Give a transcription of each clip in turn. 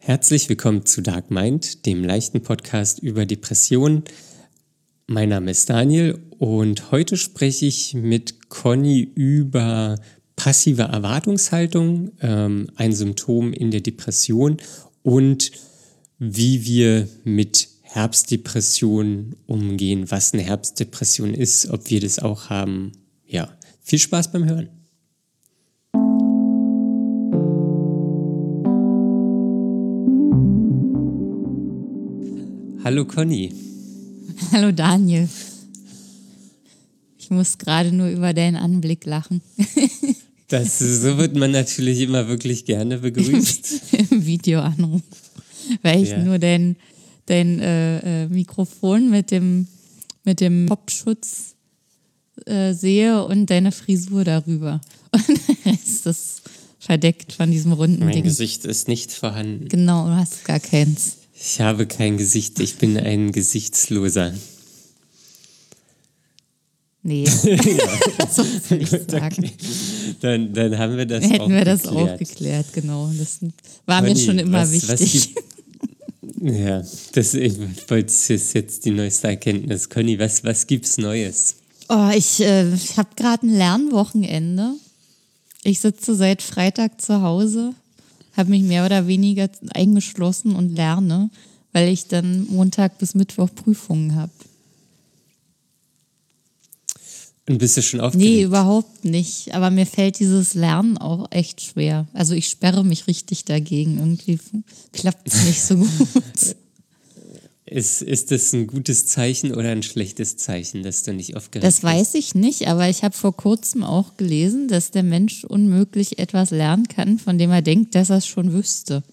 Herzlich willkommen zu Dark Mind, dem leichten Podcast über Depressionen. Mein Name ist Daniel und heute spreche ich mit Conny über passive Erwartungshaltung, ein Symptom in der Depression und wie wir mit Herbstdepressionen umgehen, was eine Herbstdepression ist, ob wir das auch haben. Ja, viel Spaß beim Hören. Hallo Conny. Hallo Daniel. Ich muss gerade nur über deinen Anblick lachen. So wird man natürlich immer wirklich gerne begrüßt. Im Videoanruf. Weil ich nur dein Mikrofon mit dem Popschutz sehe und deine Frisur darüber. Und der Rest ist verdeckt von diesem runden Ding. Mein Gesicht ist nicht vorhanden. Genau, du hast gar keins. Ich habe kein Gesicht, ich bin ein Gesichtsloser. Nee, so will ich sagen. Okay. Dann haben wir das Hätten auch wir das geklärt. auch geklärt, genau. Das war Conny, mir schon immer was wichtig. ich wollte jetzt die neueste Erkenntnis. Conny, was gibt's Neues? Oh, ich habe gerade ein Lernwochenende. Ich sitze seit Freitag zu Hause, habe mich mehr oder weniger eingeschlossen und lerne, weil ich dann Montag bis Mittwoch Prüfungen habe. Und bist du schon aufgeregt? Nee, überhaupt nicht. Aber mir fällt dieses Lernen auch echt schwer. Also ich sperre mich richtig dagegen. Irgendwie klappt es nicht so gut. Ist das ein gutes Zeichen oder ein schlechtes Zeichen, dass du nicht aufgeregt Das bist? weiß ich nicht, aber ich habe vor kurzem auch gelesen, dass der Mensch unmöglich etwas lernen kann, von dem er denkt, dass er es schon wüsste.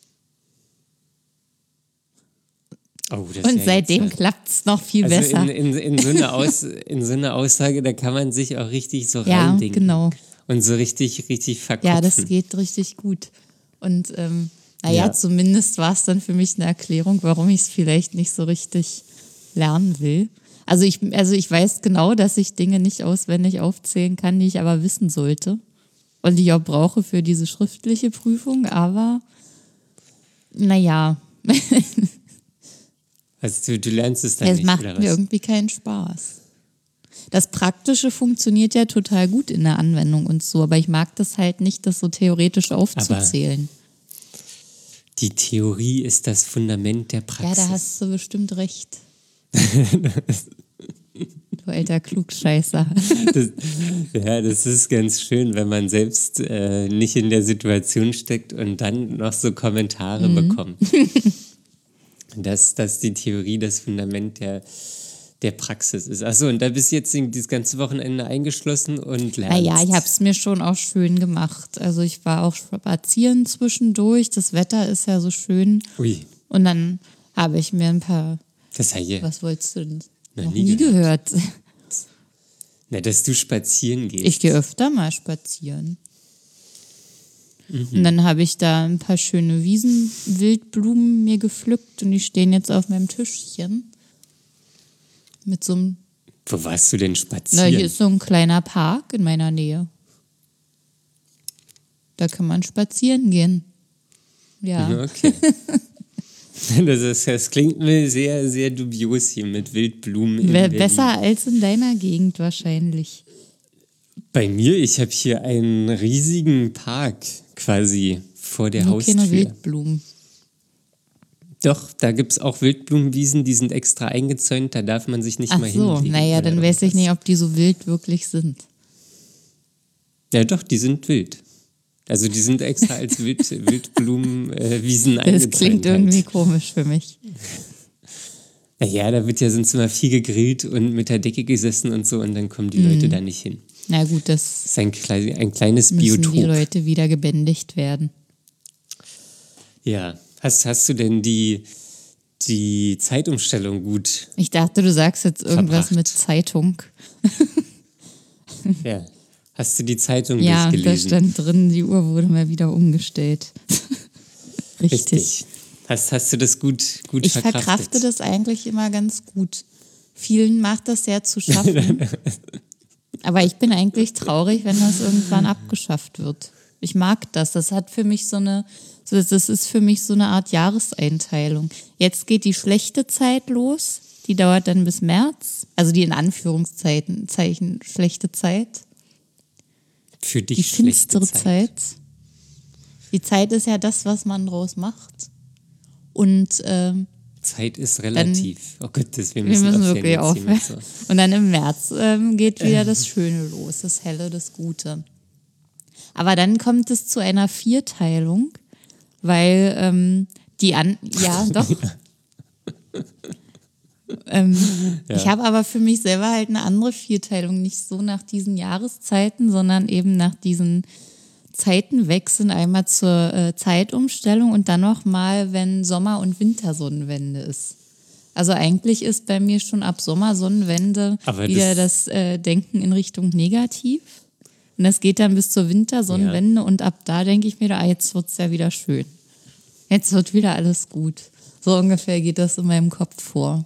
Oh, das Und ist ja seitdem jetzt, klappt es noch viel also besser. in so einer Aussage, da kann man sich auch richtig so Ja, reindenken. genau. Und so richtig verkopfen. Ja, das geht richtig gut. Und zumindest war es dann für mich eine Erklärung, warum ich es vielleicht nicht so richtig lernen will. Also ich weiß genau, dass ich Dinge nicht auswendig aufzählen kann, die ich aber wissen sollte. Und die ich auch brauche für diese schriftliche Prüfung, aber naja, Also du lernst es dann es nicht, macht oder mir was? irgendwie keinen Spaß. Das Praktische funktioniert ja total gut in der Anwendung und so, aber ich mag das halt nicht, das so theoretisch aufzuzählen. Die Theorie ist das Fundament der Ja, Praxis. da hast du bestimmt recht. Du alter Klugscheißer. Das ist ganz schön, wenn man selbst nicht in der Situation steckt und dann noch so Kommentare bekommt. Dass die Theorie das Fundament der Praxis ist. Achso, und da bist du jetzt dieses ganze Wochenende eingeschlossen und lernst. Naja, ich habe es mir schon auch schön gemacht. Also ich war auch spazieren zwischendurch. Das Wetter ist ja so schön. Ui, Und dann habe ich mir ein paar... das habe ich Was wolltest du denn? Noch Noch nie nie gehört. Na, dass du spazieren gehst. Ich gehe öfter mal spazieren. Und dann habe ich da ein paar schöne Wiesenwildblumen mir gepflückt und die stehen jetzt auf meinem Tischchen. Mit so einem... Wo warst du denn Na, spazieren? hier ist so ein kleiner Park in meiner Nähe. Da kann man spazieren gehen. Ja. Okay. Das klingt mir sehr, sehr dubios hier mit Wildblumen in Berlin. Besser als in deiner Gegend wahrscheinlich. Bei mir, ich habe hier einen riesigen Park quasi vor der Nur Haustür. keine Wildblumen. Doch, da gibt es auch Wildblumenwiesen, die sind extra eingezäunt, da darf man sich nicht Ach mal so, hinlegen. naja, dann oder weiß ich irgendwas. nicht, ob die so wild wirklich sind. Ja doch, die sind wild. Also die sind extra als Wildblumenwiesen eingezäunt. Das klingt irgendwie komisch für mich. Naja, da wird ja sonst immer viel gegrillt und mit der Decke gesessen und so und dann kommen die Leute da nicht hin. Na gut, Das das ist ein kleines müssen Biotop. die Leute wieder gebändigt werden. Ja, hast du denn die Zeitumstellung gut? Ich dachte, du sagst jetzt irgendwas Verbracht. mit Zeitung. Ja. Hast du die Zeitung Ja, da durchgelesen? stand drin, die Uhr wurde mal wieder umgestellt. Richtig. Hast du das gut Ich verkraftet? verkrafte das eigentlich immer ganz gut. Vielen macht das sehr zu schaffen. Aber ich bin eigentlich traurig, wenn das irgendwann abgeschafft wird. Ich mag das. Das hat für mich so eine Das ist für mich so eine Art Jahreseinteilung. Jetzt geht die schlechte Zeit los. Die dauert dann bis März. Also die in Anführungszeichen schlechte Zeit. Für dich die schlechte finstere Zeit. Die Zeit ist ja das, was man draus macht. Und Zeit ist relativ. Oh Gott, wir müssen wirklich aufhören. So. Und dann im März geht wieder das Schöne los, das Helle, das Gute. Aber dann kommt es zu einer Vierteilung, weil ja, doch. Ich habe aber für mich selber halt eine andere Vierteilung, nicht so nach diesen Jahreszeiten, sondern eben nach diesen Zeitenwechseln, einmal zur Zeitumstellung und dann nochmal, wenn Sommer- und Wintersonnenwende ist. Also eigentlich ist bei mir schon ab Sommersonnenwende wieder das Denken in Richtung negativ. Und das geht dann bis zur Wintersonnenwende und ab da denke ich mir, jetzt wird es ja wieder schön. Jetzt wird wieder alles gut. So ungefähr geht das in meinem Kopf vor.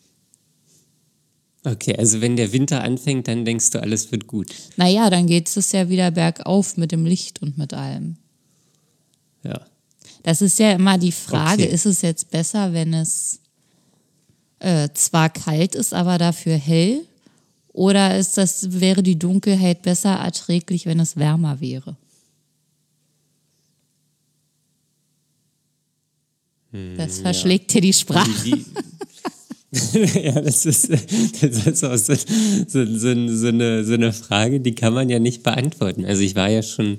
Okay, also wenn der Winter anfängt, dann denkst du, alles wird gut. Naja, dann geht es ja wieder bergauf mit dem Licht und mit allem. Ja. Das ist ja immer die Frage, okay. Ist es jetzt besser, wenn es zwar kalt ist, aber dafür hell? Oder wäre die Dunkelheit besser erträglich, wenn es wärmer wäre? Das verschlägt dir die Sprache. Ja, das ist auch so eine Frage, die kann man ja nicht beantworten. Also ich war ja schon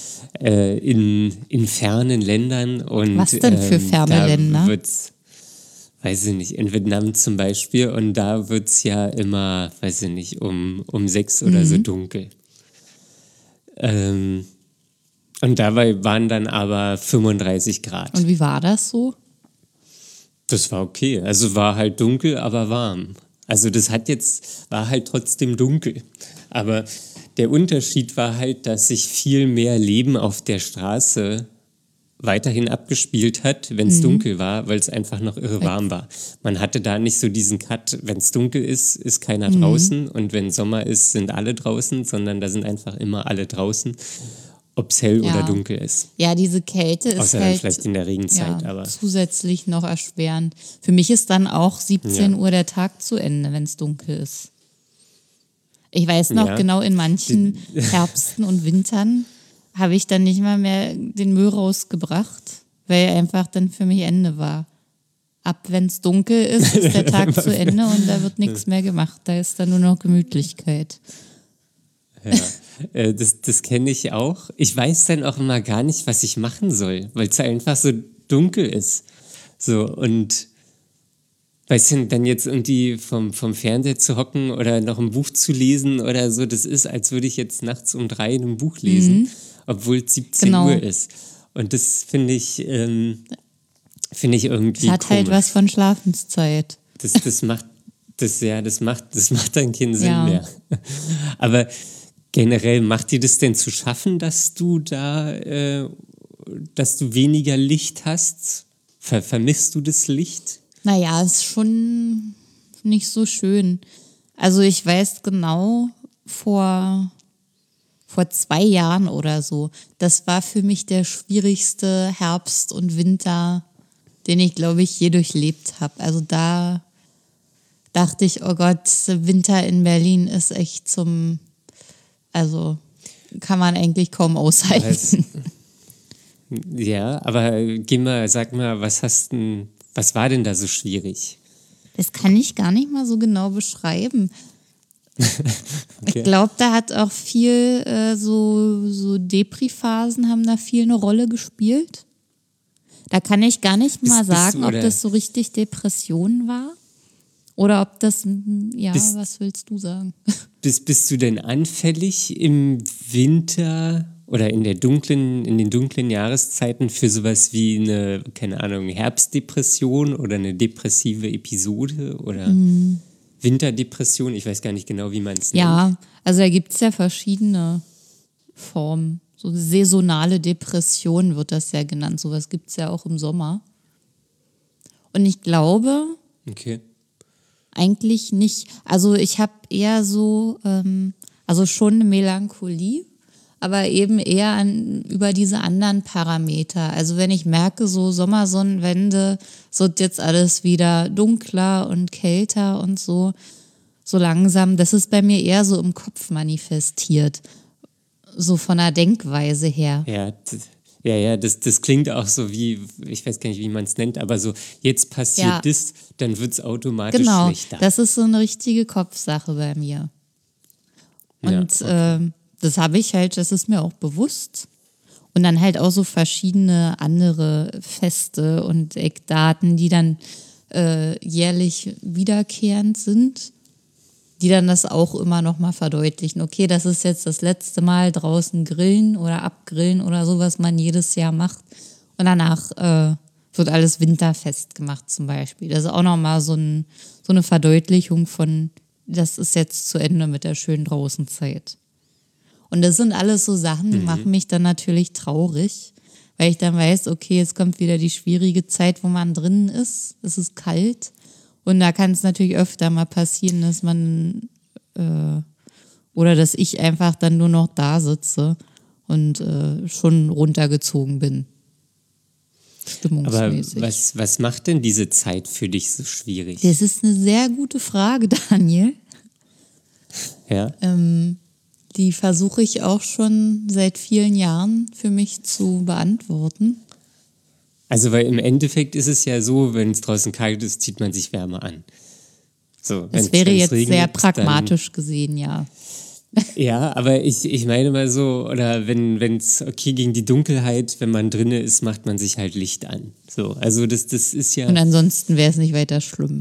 in fernen Ländern. Und was denn für ferne Länder? Weiß ich nicht, in Vietnam zum Beispiel. Und da wird es ja immer, weiß ich nicht, um 6 oder so dunkel. Und dabei waren dann aber 35 Grad. Und wie war das so? Das war okay. Also war halt dunkel, aber warm. Also war halt trotzdem dunkel. Aber der Unterschied war halt, dass sich viel mehr Leben auf der Straße weiterhin abgespielt hat, wenn es dunkel war, weil es einfach noch irre warm war. Man hatte da nicht so diesen Cut, wenn es dunkel ist keiner draußen und wenn Sommer ist, sind alle draußen, sondern da sind einfach immer alle draußen. Ob es hell oder dunkel ist. Ja, diese Kälte ist außer halt vielleicht in der Regenzeit. Aber zusätzlich noch erschwerend. Für mich ist dann auch 17 Uhr der Tag zu Ende, wenn es dunkel ist. Ich weiß noch genau, in manchen Herbsten und Wintern habe ich dann nicht mal mehr den Müll rausgebracht, weil einfach dann für mich Ende war. Ab wenn es dunkel ist der Tag zu Ende und da wird nichts mehr gemacht. Da ist dann nur noch Gemütlichkeit. Ja, das kenne ich auch. Ich weiß dann auch immer gar nicht, was ich machen soll, weil es einfach so dunkel ist. So, und weißt du, dann jetzt irgendwie vom Fernseher zu hocken oder noch ein Buch zu lesen oder so, das ist, als würde ich jetzt nachts um 3 ein Buch lesen, obwohl es 17 Uhr ist. Und das finde ich irgendwie das hat komisch. Halt was von Schlafenszeit. Das macht dann keinen Sinn mehr. Aber generell, macht dir das denn zu schaffen, dass du weniger Licht hast? Vermisst du das Licht? Naja, ist schon nicht so schön. Also ich weiß genau, vor 2 Jahren oder so, das war für mich der schwierigste Herbst und Winter, den ich, glaube ich, je durchlebt habe. Also da dachte ich, oh Gott, Winter in Berlin ist echt also kann man eigentlich kaum aushalten. Ja, aber sag mal, was war denn da so schwierig? Das kann ich gar nicht mal so genau beschreiben. Okay. Ich glaube, da hat auch viel so Depri-Phasen haben da viel eine Rolle gespielt. Da kann ich gar nicht mal sagen, ob das so richtig Depression war. Oder ob das, was willst du sagen? Bist du denn anfällig im Winter oder in den dunklen Jahreszeiten für sowas wie eine, keine Ahnung, Herbstdepression oder eine depressive Episode oder Winterdepression? Ich weiß gar nicht genau, wie man es nennt. Ja, also da gibt es ja verschiedene Formen. So saisonale Depression wird das ja genannt. Sowas gibt es ja auch im Sommer. Und ich glaube... Okay. Eigentlich nicht. Also ich habe eher so, also schon eine Melancholie, aber eben eher über diese anderen Parameter. Also wenn ich merke, so Sommersonnenwende, es wird jetzt alles wieder dunkler und kälter und so langsam, das ist bei mir eher so im Kopf manifestiert, so von der Denkweise her. Ja, das klingt auch so wie, ich weiß gar nicht, wie man es nennt, aber so, jetzt passiert das, dann wird es automatisch schlechter. Genau, das ist so eine richtige Kopfsache bei mir. Und das habe ich halt, das ist mir auch bewusst. Und dann halt auch so verschiedene andere Feste und Eckdaten, die dann jährlich wiederkehrend sind, die dann das auch immer noch mal verdeutlichen. Okay, das ist jetzt das letzte Mal draußen grillen oder abgrillen oder so, was man jedes Jahr macht. Und danach wird alles winterfest gemacht zum Beispiel. Das ist auch noch mal so eine Verdeutlichung von, das ist jetzt zu Ende mit der schönen Draußenzeit. Und das sind alles so Sachen, die machen mich dann natürlich traurig, weil ich dann weiß, okay, jetzt kommt wieder die schwierige Zeit, wo man drinnen ist. Es ist kalt. Und da kann es natürlich öfter mal passieren, dass man oder dass ich einfach dann nur noch da sitze und schon runtergezogen bin. Stimmungsmäßig. Aber was macht denn diese Zeit für dich so schwierig? Das ist eine sehr gute Frage, Daniel. Ja. Die versuche ich auch schon seit vielen Jahren für mich zu beantworten. Also, weil im Endeffekt ist es ja so, wenn es draußen kalt ist, zieht man sich Wärme an. So, das wäre jetzt regnet, sehr pragmatisch gesehen, ja. Ja, aber ich meine mal so, oder wenn es okay gegen die Dunkelheit, wenn man drinne ist, macht man sich halt Licht an. So, also das ist ja. Und ansonsten wäre es nicht weiter schlimm.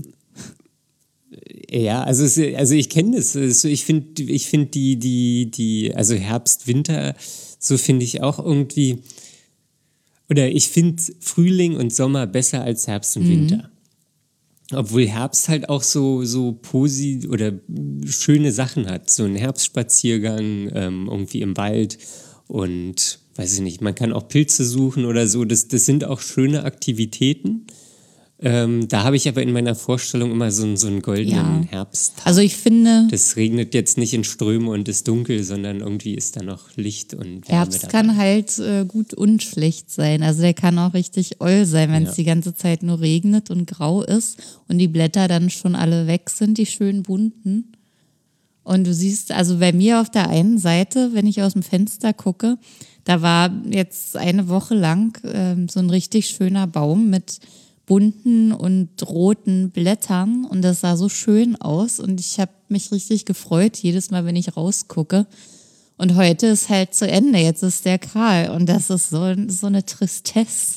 Ja, also ich kenne das. Ich finde also Herbst, Winter, so finde ich auch irgendwie. Oder ich finde Frühling und Sommer besser als Herbst und Winter. Obwohl Herbst halt auch so oder schöne Sachen hat. So ein Herbstspaziergang irgendwie im Wald und weiß ich nicht, man kann auch Pilze suchen oder so. Das sind auch schöne Aktivitäten. Da habe ich aber in meiner Vorstellung immer so einen goldenen Herbst. Also ich finde, das regnet jetzt nicht in Ströme und ist dunkel, sondern irgendwie ist da noch Licht und Wärme Herbst dabei. kann halt gut und schlecht sein. Also der kann auch richtig oll sein, wenn es die ganze Zeit nur regnet und grau ist und die Blätter dann schon alle weg sind, die schönen bunten. Und du siehst, also bei mir auf der einen Seite, wenn ich aus dem Fenster gucke, da war jetzt eine Woche lang so ein richtig schöner Baum mit bunten und roten Blättern und das sah so schön aus und ich habe mich richtig gefreut, jedes Mal, wenn ich rausgucke. Und heute ist halt zu Ende, jetzt ist der kahl und das ist so eine Tristesse.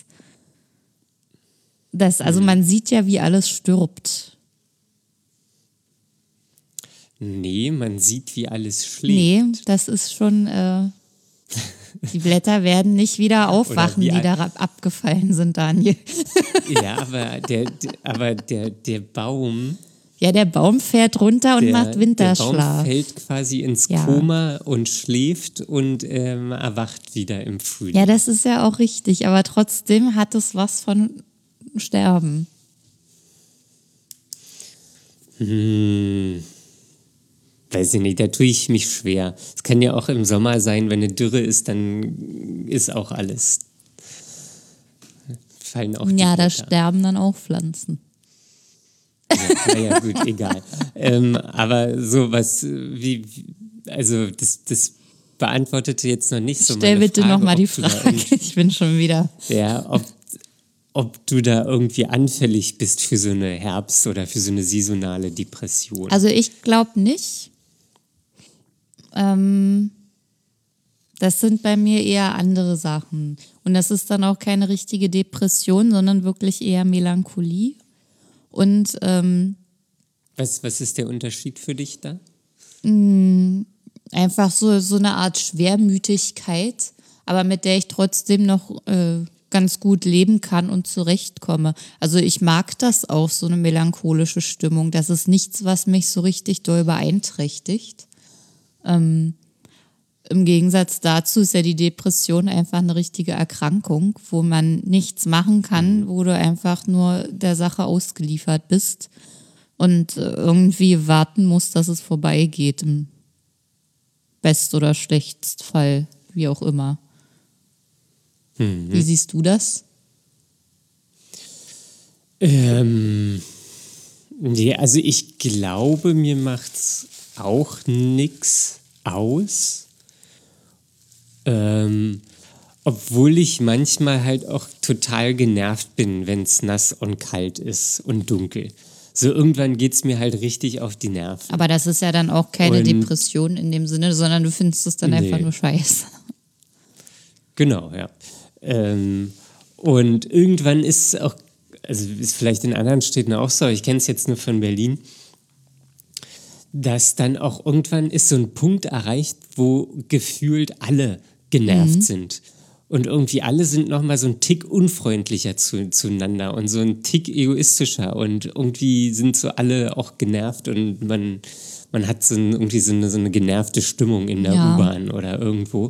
Also man sieht ja, wie alles stirbt. Nee, man sieht, wie alles schläft. Nee, das ist schon, die Blätter werden nicht wieder aufwachen, die da abgefallen sind, Daniel. Ja, aber der Baum... Ja, der Baum fährt runter und macht Winterschlaf. Der Baum fällt quasi ins Koma und schläft und erwacht wieder im Frühling. Ja, das ist ja auch richtig, aber trotzdem hat es was von Sterben. Weiß ich nicht, da tue ich mich schwer. Es kann ja auch im Sommer sein, wenn eine Dürre ist, dann ist auch alles. Fallen auch die da Blätter. sterben dann auch Pflanzen. Ja, gut, egal. Aber so was, also das beantwortete jetzt noch nicht so Stell meine bitte nochmal die Frage, ich bin schon wieder. Ja, ob du da irgendwie anfällig bist für so eine Herbst- oder für so eine saisonale Depression. Also ich glaube nicht. Das sind bei mir eher andere Sachen. Und das ist dann auch keine richtige Depression, sondern wirklich eher Melancholie. Und was ist der Unterschied für dich da? Einfach so eine Art Schwermütigkeit, aber mit der ich trotzdem noch ganz gut leben kann und zurechtkomme. Also ich mag das auch, so eine melancholische Stimmung. Das ist nichts, was mich so richtig doll beeinträchtigt. Im Gegensatz dazu ist ja die Depression einfach eine richtige Erkrankung, wo man nichts machen kann, wo du einfach nur der Sache ausgeliefert bist und irgendwie warten musst, dass es vorbeigeht. Im Best- oder Schlechtstfall wie auch immer. Wie siehst du das? Nee, also ich glaube, mir macht's auch nix aus. Obwohl ich manchmal halt auch total genervt bin, wenn es nass und kalt ist und dunkel. So irgendwann geht es mir halt richtig auf die Nerven. Aber das ist ja dann auch keine Depression in dem Sinne, sondern du findest es dann einfach nur scheiße. Genau, ja. Und irgendwann ist es auch, also ist vielleicht in anderen Städten auch so, ich kenne es jetzt nur von Berlin, dass dann auch irgendwann ist so ein Punkt erreicht, wo gefühlt alle genervt sind. Und irgendwie alle sind nochmal so ein Tick unfreundlicher zueinander und so ein Tick egoistischer und irgendwie sind so alle auch genervt und man hat irgendwie so eine genervte Stimmung in der U-Bahn oder irgendwo.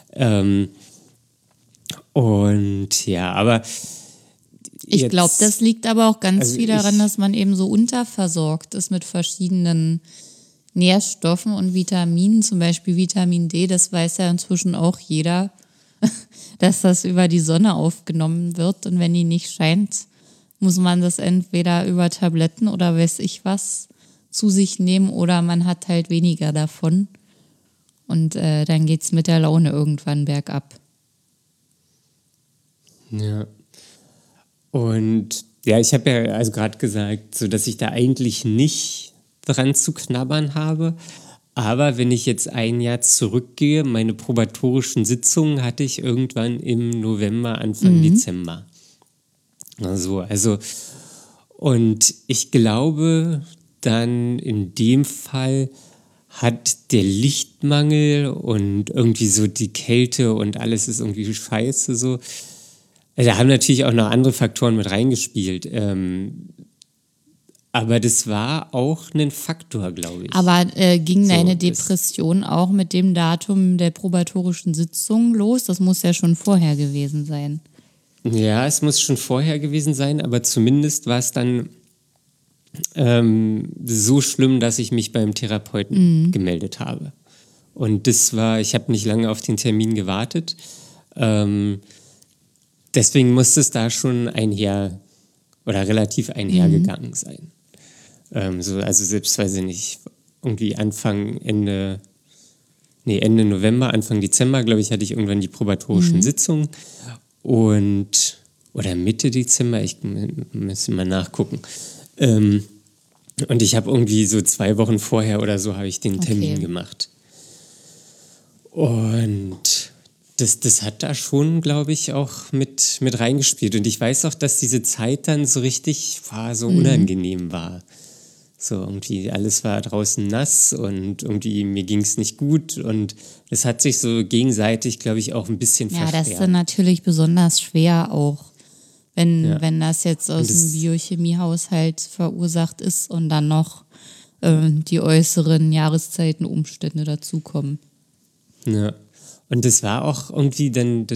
Und ja, aber ich glaube, das liegt aber auch ganz viel daran, dass man eben so unterversorgt ist mit verschiedenen Nährstoffen und Vitaminen, zum Beispiel Vitamin D, das weiß ja inzwischen auch jeder, dass das über die Sonne aufgenommen wird und wenn die nicht scheint, muss man das entweder über Tabletten oder weiß ich was zu sich nehmen oder man hat halt weniger davon und dann geht's mit der Laune irgendwann bergab. Ja. Und ja, ich habe ja also gerade gesagt, so dass ich da eigentlich nicht dran zu knabbern habe. Aber wenn ich jetzt ein Jahr zurückgehe, meine probatorischen Sitzungen hatte ich irgendwann im November, Anfang Dezember. Also, und ich glaube, dann in dem Fall hat der Lichtmangel und irgendwie so die Kälte und alles ist irgendwie scheiße so. Da haben natürlich auch noch andere Faktoren mit reingespielt. Aber das war auch ein Faktor, glaube ich. Aber ging deine Depression auch mit dem Datum der probatorischen Sitzung los? Das muss ja schon vorher gewesen sein. Ja, es muss schon vorher gewesen sein, aber zumindest war es dann so schlimm, dass ich mich beim Therapeuten gemeldet habe. Und ich habe nicht lange auf den Termin gewartet. Deswegen musste es da schon relativ einhergegangen sein. Also selbst, weiß ich nicht, irgendwie Ende November, Anfang Dezember, glaube ich, hatte ich irgendwann die probatorischen Sitzungen oder Mitte Dezember, ich müsste mal nachgucken. Und ich habe irgendwie so 2 Wochen vorher oder so habe ich den Termin gemacht. Und das hat da schon, glaube ich, auch mit reingespielt. Und ich weiß auch, dass diese Zeit dann so richtig unangenehm war. So irgendwie, alles war draußen nass und irgendwie mir ging es nicht gut. Und es hat sich so gegenseitig, glaube ich, auch ein bisschen verstärkt. Ja, das ist dann natürlich besonders schwer auch, wenn das jetzt aus dem Biochemiehaushalt verursacht ist und dann noch die äußeren Jahreszeitenumstände dazukommen. Ja. Und das war auch irgendwie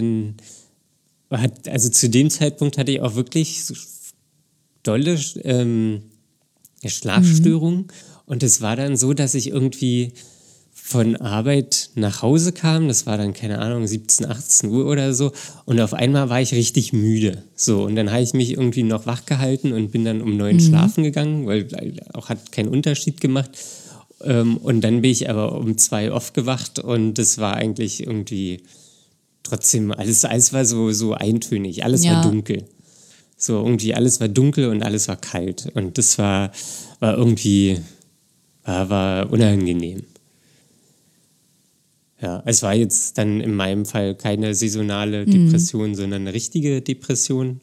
also zu dem Zeitpunkt hatte ich auch wirklich so dolle Schlafstörungen. Und es war dann so, dass ich irgendwie von Arbeit nach Hause kam. Das war dann, keine Ahnung, 17, 18 Uhr oder so. Und auf einmal war ich richtig müde. So, und dann habe ich mich irgendwie noch wach gehalten und bin dann um 9 schlafen gegangen, weil auch hat keinen Unterschied gemacht. Und dann bin ich aber um 2 aufgewacht und das war eigentlich irgendwie trotzdem, alles war so eintönig, alles war dunkel. So irgendwie alles war dunkel und alles war kalt und das war irgendwie war unangenehm. Ja, es war jetzt dann in meinem Fall keine saisonale Depression, sondern eine richtige Depression.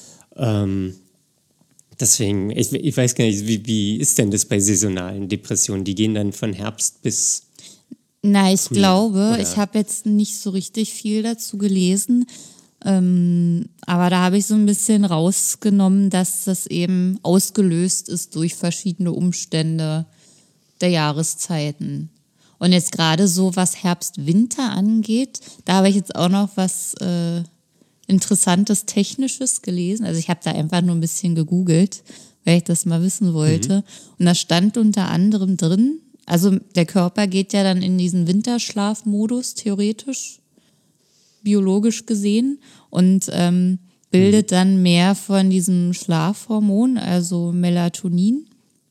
Deswegen, ich weiß gar nicht, wie ist denn das bei saisonalen Depressionen? Die gehen dann von Herbst bis ich glaube, ich habe jetzt nicht so richtig viel dazu gelesen, aber da habe ich so ein bisschen rausgenommen, dass das eben ausgelöst ist durch verschiedene Umstände der Jahreszeiten. Und jetzt gerade so, was Herbst-Winter angeht, da habe ich jetzt auch noch was Interessantes Technisches gelesen. Also ich habe da einfach nur ein bisschen gegoogelt, weil ich das mal wissen wollte. Und da stand unter anderem drin, also der Körper geht ja dann in diesen Winterschlafmodus theoretisch. biologisch gesehen, und bildet dann mehr von diesem Schlafhormon, also Melatonin.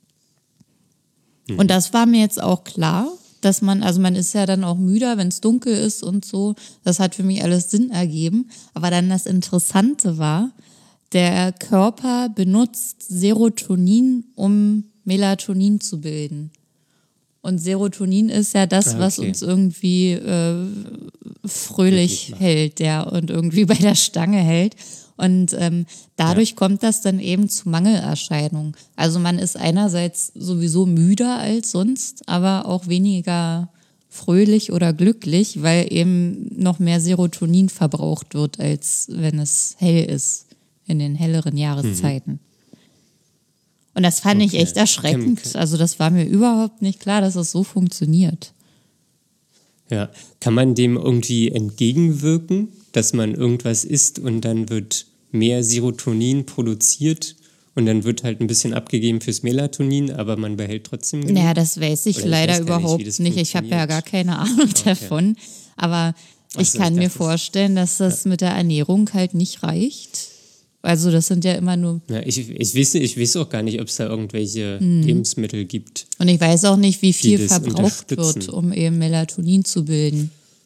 Und das war mir jetzt auch klar, dass man ist ja dann auch müder, wenn es dunkel ist und so. Das hat für mich alles Sinn ergeben. Aber dann das Interessante war, der Körper benutzt Serotonin, um Melatonin zu bilden. Und Serotonin ist ja das, was uns irgendwie fröhlich hält, ja, und irgendwie bei der Stange hält. Und dadurch kommt das dann eben zu Mangelerscheinungen. Also man ist einerseits sowieso müder als sonst, aber auch weniger fröhlich oder glücklich, weil eben noch mehr Serotonin verbraucht wird, als wenn es hell ist in den helleren Jahreszeiten. Und das fand ich echt erschreckend. Also das war mir überhaupt nicht klar, dass es so funktioniert. Ja, kann man dem irgendwie entgegenwirken, dass man irgendwas isst und dann wird mehr Serotonin produziert und dann wird halt ein bisschen abgegeben fürs Melatonin, aber man behält trotzdem genug? Naja, das weiß ich leider überhaupt nicht. Ich habe ja gar keine Ahnung davon. Aber ich kann mir vorstellen, dass das mit der Ernährung halt nicht reicht. Also das sind ja immer nur... Ja, ich weiß auch gar nicht, ob es da irgendwelche Lebensmittel gibt. Und ich weiß auch nicht, wie viel verbraucht wird, um eben Melatonin zu bilden.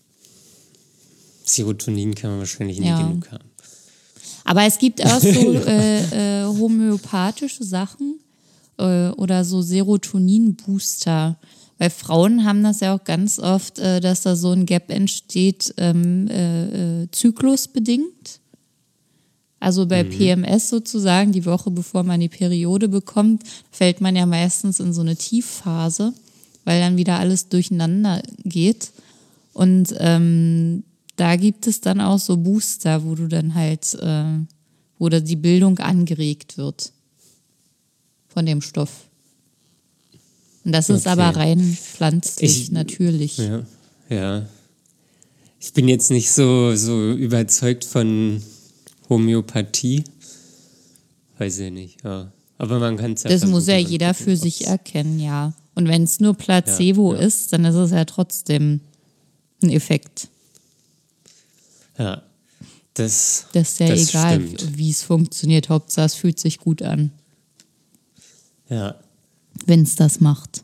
Serotonin kann man wahrscheinlich nie genug haben. Aber es gibt auch so homöopathische Sachen oder so Serotonin-Booster. Weil Frauen haben das ja auch ganz oft, dass da so ein Gap entsteht, zyklusbedingt. Also bei PMS sozusagen, die Woche bevor man die Periode bekommt, fällt man ja meistens in so eine Tiefphase, weil dann wieder alles durcheinander geht. Und da gibt es dann auch so Booster, wo du dann halt, wo da die Bildung angeregt wird von dem Stoff. Und das ist aber rein pflanzlich, natürlich. Ja. Ich bin jetzt nicht so überzeugt von Homöopathie. Weiß ich nicht, ja. Aber man kann es ja Das muss ja jeder für sich erkennen, ja. Und wenn es nur Placebo ist, dann ist es ja trotzdem ein Effekt. Ja, das ist ja egal, wie es funktioniert. Hauptsache, es fühlt sich gut an. Ja. Wenn es das macht.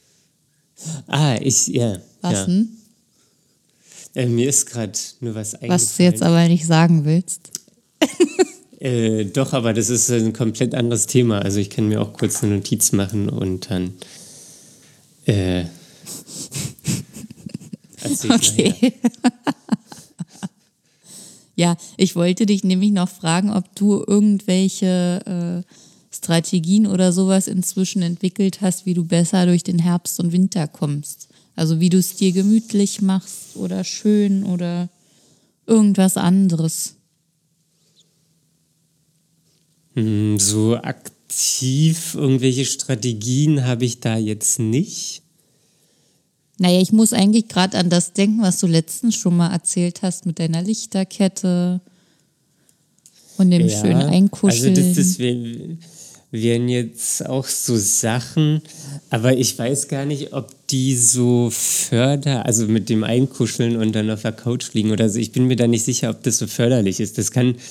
Was denn? Mir ist gerade nur was eingefallen. Was du jetzt aber nicht sagen willst. Doch, aber das ist ein komplett anderes Thema. Also ich kann mir auch kurz eine Notiz machen und dann okay. Ja, ich wollte dich nämlich noch fragen, ob du irgendwelche Strategien oder sowas inzwischen entwickelt hast, wie du besser durch den Herbst und Winter kommst. Also wie du es dir gemütlich machst oder schön oder irgendwas anderes. So aktiv irgendwelche Strategien habe ich da jetzt nicht. Naja, ich muss eigentlich gerade an das denken, was du letztens schon mal erzählt hast mit deiner Lichterkette und dem schönen Einkuscheln. Also das wären jetzt auch so Sachen, aber ich weiß gar nicht, ob die so also mit dem Einkuscheln und dann auf der Couch liegen oder so. Ich bin mir da nicht sicher, ob das so förderlich ist. Das kann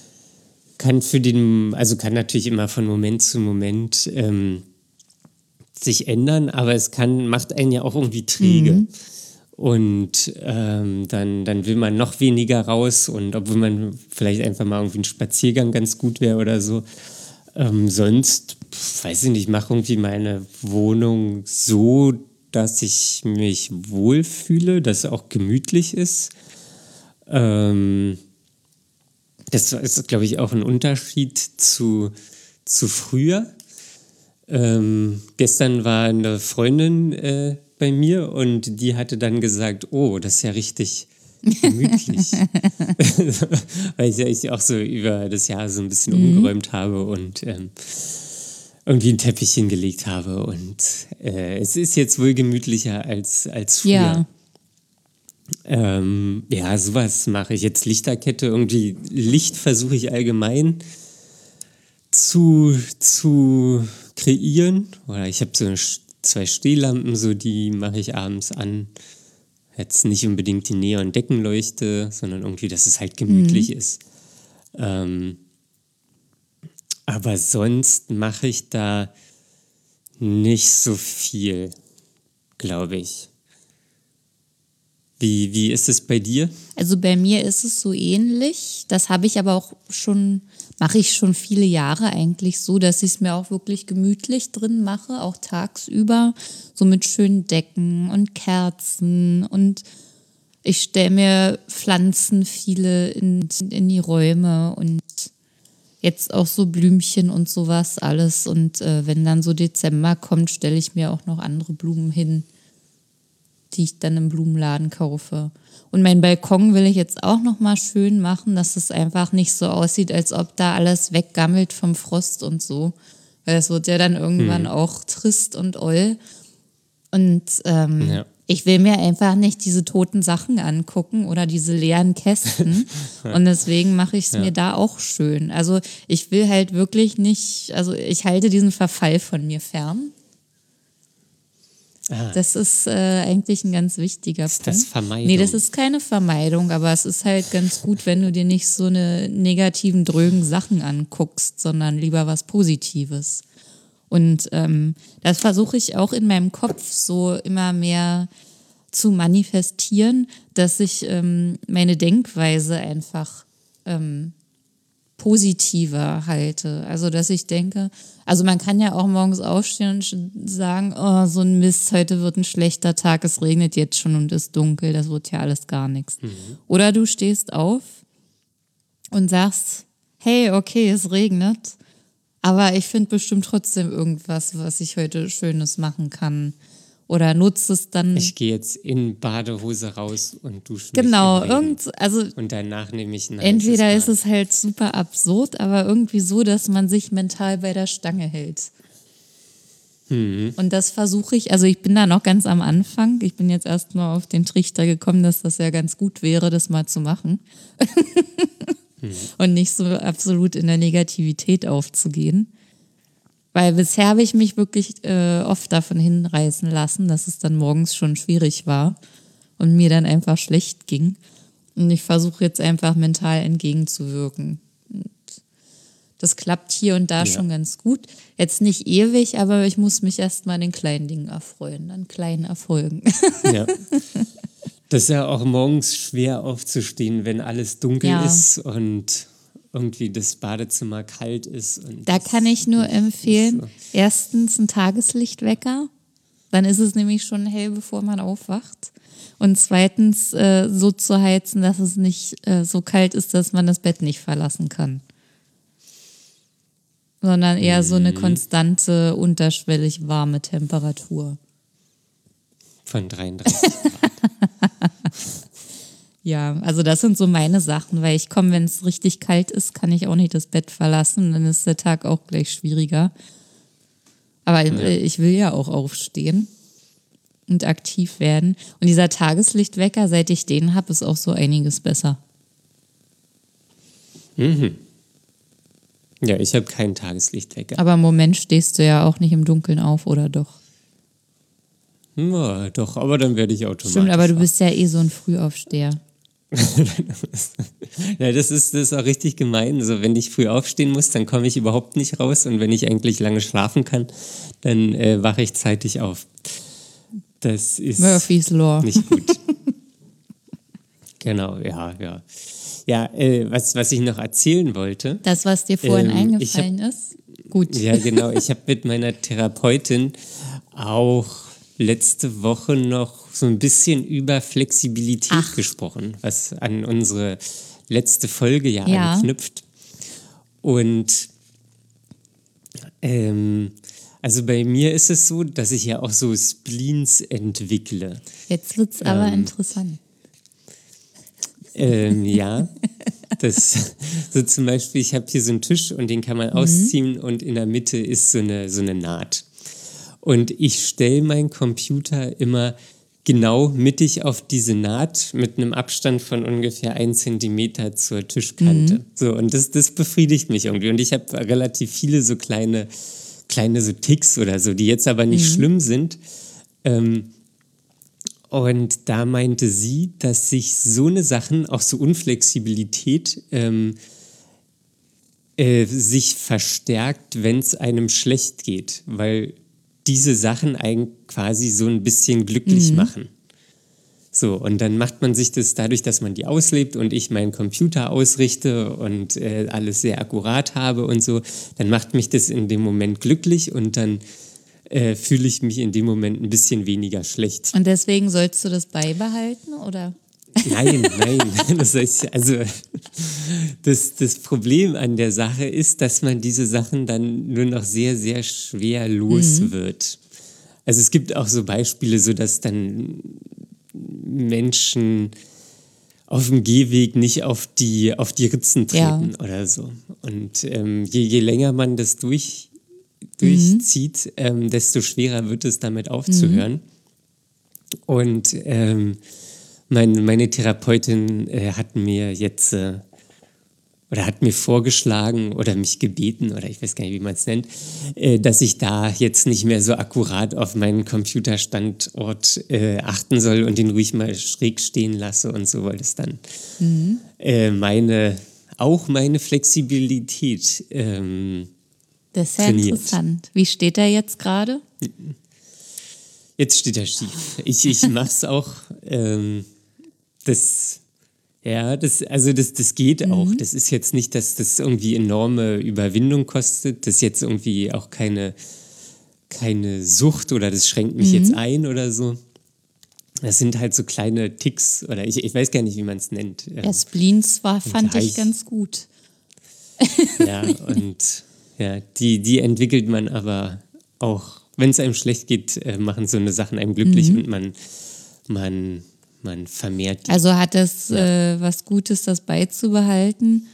kann natürlich immer von Moment zu Moment sich ändern, aber es macht einen ja auch irgendwie träge. Und dann will man noch weniger raus und obwohl man vielleicht einfach mal irgendwie ein Spaziergang ganz gut wäre oder so. Sonst, weiß ich nicht, mache irgendwie meine Wohnung so, dass ich mich wohlfühle, dass es auch gemütlich ist. Das ist, glaube ich, auch ein Unterschied zu früher. Gestern war eine Freundin bei mir und die hatte dann gesagt, oh, das ist ja richtig gemütlich. Weil ich auch so über das Jahr so ein bisschen umgeräumt habe und irgendwie ein Teppich hingelegt habe und es ist jetzt wohl gemütlicher als früher. Sowas mache ich jetzt. Lichterkette, irgendwie Licht versuche ich allgemein zu kreieren. Oder ich habe so 2 Stehlampen, so die mache ich abends an. Jetzt nicht unbedingt die Neon-Deckenleuchte, sondern irgendwie, dass es halt gemütlich ist. Aber sonst mache ich da nicht so viel, glaube ich. Wie ist es bei dir? Also bei mir ist es so ähnlich. Das habe ich aber auch mache ich schon viele Jahre eigentlich so, dass ich es mir auch wirklich gemütlich drin mache, auch tagsüber, so mit schönen Decken und Kerzen, und ich stelle mir Pflanzen viele in die Räume und jetzt auch so Blümchen und sowas alles, und wenn dann so Dezember kommt, stelle ich mir auch noch andere Blumen hin, die ich dann im Blumenladen kaufe. Und meinen Balkon will ich jetzt auch noch mal schön machen, dass es einfach nicht so aussieht, als ob da alles weggammelt vom Frost und so. Weil es wird ja dann irgendwann auch trist und oll. Und ich will mir einfach nicht diese toten Sachen angucken oder diese leeren Kästen. Und deswegen mache ich es mir da auch schön. Also ich will halt wirklich nicht, also ich halte diesen Verfall von mir fern. Das ist eigentlich ein ganz wichtiger Punkt. Ist das Vermeidung? Nee, das ist keine Vermeidung, aber es ist halt ganz gut, wenn du dir nicht so eine negativen, drögen Sachen anguckst, sondern lieber was Positives. Und das versuche ich auch in meinem Kopf so immer mehr zu manifestieren, dass ich meine Denkweise einfach positiver halte. Also, dass ich denke, also man kann ja auch morgens aufstehen und sagen, oh, so ein Mist, heute wird ein schlechter Tag, es regnet jetzt schon und ist dunkel, das wird ja alles gar nichts. Oder du stehst auf und sagst, hey, okay, es regnet, aber ich finde bestimmt trotzdem irgendwas, was ich heute Schönes machen kann. Oder nutze es dann. Ich gehe jetzt in Badehose raus und dusche mich Genau, im Regen. Und danach nehme ich ein heißes entweder Bad. ist es halt super absurd, aber irgendwie so, dass man sich mental bei der Stange hält. Und das versuche ich, also ich bin da noch ganz am Anfang. Ich bin jetzt erst mal auf den Trichter gekommen, dass das ja ganz gut wäre, das mal zu machen. Und nicht so absolut in der Negativität aufzugehen. Weil bisher habe ich mich wirklich oft davon hinreißen lassen, dass es dann morgens schon schwierig war und mir dann einfach schlecht ging. Und ich versuche jetzt einfach mental entgegenzuwirken. Und das klappt hier und da schon ganz gut. Jetzt nicht ewig, aber ich muss mich erst mal an den kleinen Dingen erfreuen, an kleinen Erfolgen. Ja. Das ist ja auch morgens schwer aufzustehen, wenn alles dunkel ist und irgendwie das Badezimmer kalt ist. Und da kann ich nur empfehlen, erstens ein Tageslichtwecker, dann ist es nämlich schon hell, bevor man aufwacht. Und zweitens so zu heizen, dass es nicht so kalt ist, dass man das Bett nicht verlassen kann. Sondern eher so eine konstante, unterschwellig warme Temperatur. Von 33 Grad. Ja, also das sind so meine Sachen, weil ich komme, wenn es richtig kalt ist, kann ich auch nicht das Bett verlassen, dann ist der Tag auch gleich schwieriger. Aber ich will ja auch aufstehen und aktiv werden. Und dieser Tageslichtwecker, seit ich den habe, ist auch so einiges besser. Ja, ich habe keinen Tageslichtwecker. Aber im Moment stehst du ja auch nicht im Dunkeln auf, oder doch? Ja, doch, aber dann werde ich automatisch. Stimmt, aber du bist ja eh so ein Frühaufsteher. Ja, das ist auch richtig gemein. So, wenn ich früh aufstehen muss, dann komme ich überhaupt nicht raus. Und wenn ich eigentlich lange schlafen kann, dann wache ich zeitig auf. Das ist Murphy's Law. nicht gut. Genau, ja. Ja, was ich noch erzählen wollte. Das, was dir vorhin eingefallen ist? Gut. Ja, genau. Ich habe mit meiner Therapeutin auch letzte Woche noch so ein bisschen über Flexibilität gesprochen, was an unsere letzte Folge ja anknüpft. Und also bei mir ist es so, dass ich ja auch so Spleens entwickle. Jetzt wird es aber interessant. Ja, das so zum Beispiel, ich habe hier so einen Tisch und den kann man ausziehen und in der Mitte ist so eine Naht. Und ich stelle meinen Computer immer genau mittig auf diese Naht mit einem Abstand von ungefähr 1 Zentimeter zur Tischkante. So, und das befriedigt mich irgendwie. Und ich habe relativ viele so kleine so Ticks oder so, die jetzt aber nicht schlimm sind. Und da meinte sie, dass sich so eine Sachen, auch so Unflexibilität, sich verstärkt, wenn es einem schlecht geht, weil diese Sachen einen quasi so ein bisschen glücklich machen. So, und dann macht man sich das dadurch, dass man die auslebt und ich meinen Computer ausrichte und alles sehr akkurat habe und so, dann macht mich das in dem Moment glücklich und dann fühle ich mich in dem Moment ein bisschen weniger schlecht. Und deswegen sollst du das beibehalten, oder? Nein. Das Problem an der Sache ist, dass man diese Sachen dann nur noch sehr, sehr schwer los wird. Also es gibt auch so Beispiele, so dass dann Menschen auf dem Gehweg nicht auf die Ritzen treten oder so. Und je länger man das durchzieht, desto schwerer wird es, damit aufzuhören. Und meine Therapeutin hat mir jetzt oder hat mir vorgeschlagen oder mich gebeten, oder ich weiß gar nicht, wie man es nennt, dass ich da jetzt nicht mehr so akkurat auf meinen Computerstandort achten soll und den ruhig mal schräg stehen lasse und so, weil das dann meine Flexibilität das ist ja trainiert. Interessant. Wie steht er jetzt gerade? Jetzt steht er schief. Ich mache es auch. Das geht auch. Das ist jetzt nicht, dass das irgendwie enorme Überwindung kostet. Das ist jetzt irgendwie auch keine Sucht oder das schränkt mich jetzt ein oder so. Das sind halt so kleine Ticks oder ich weiß gar nicht, wie man es nennt. Der Spleen fand ich ganz gut. Ja, und ja, die entwickelt man aber auch, wenn es einem schlecht geht, machen so eine Sachen einem glücklich und man vermehrt die. Also hat es was Gutes, das beizubehalten.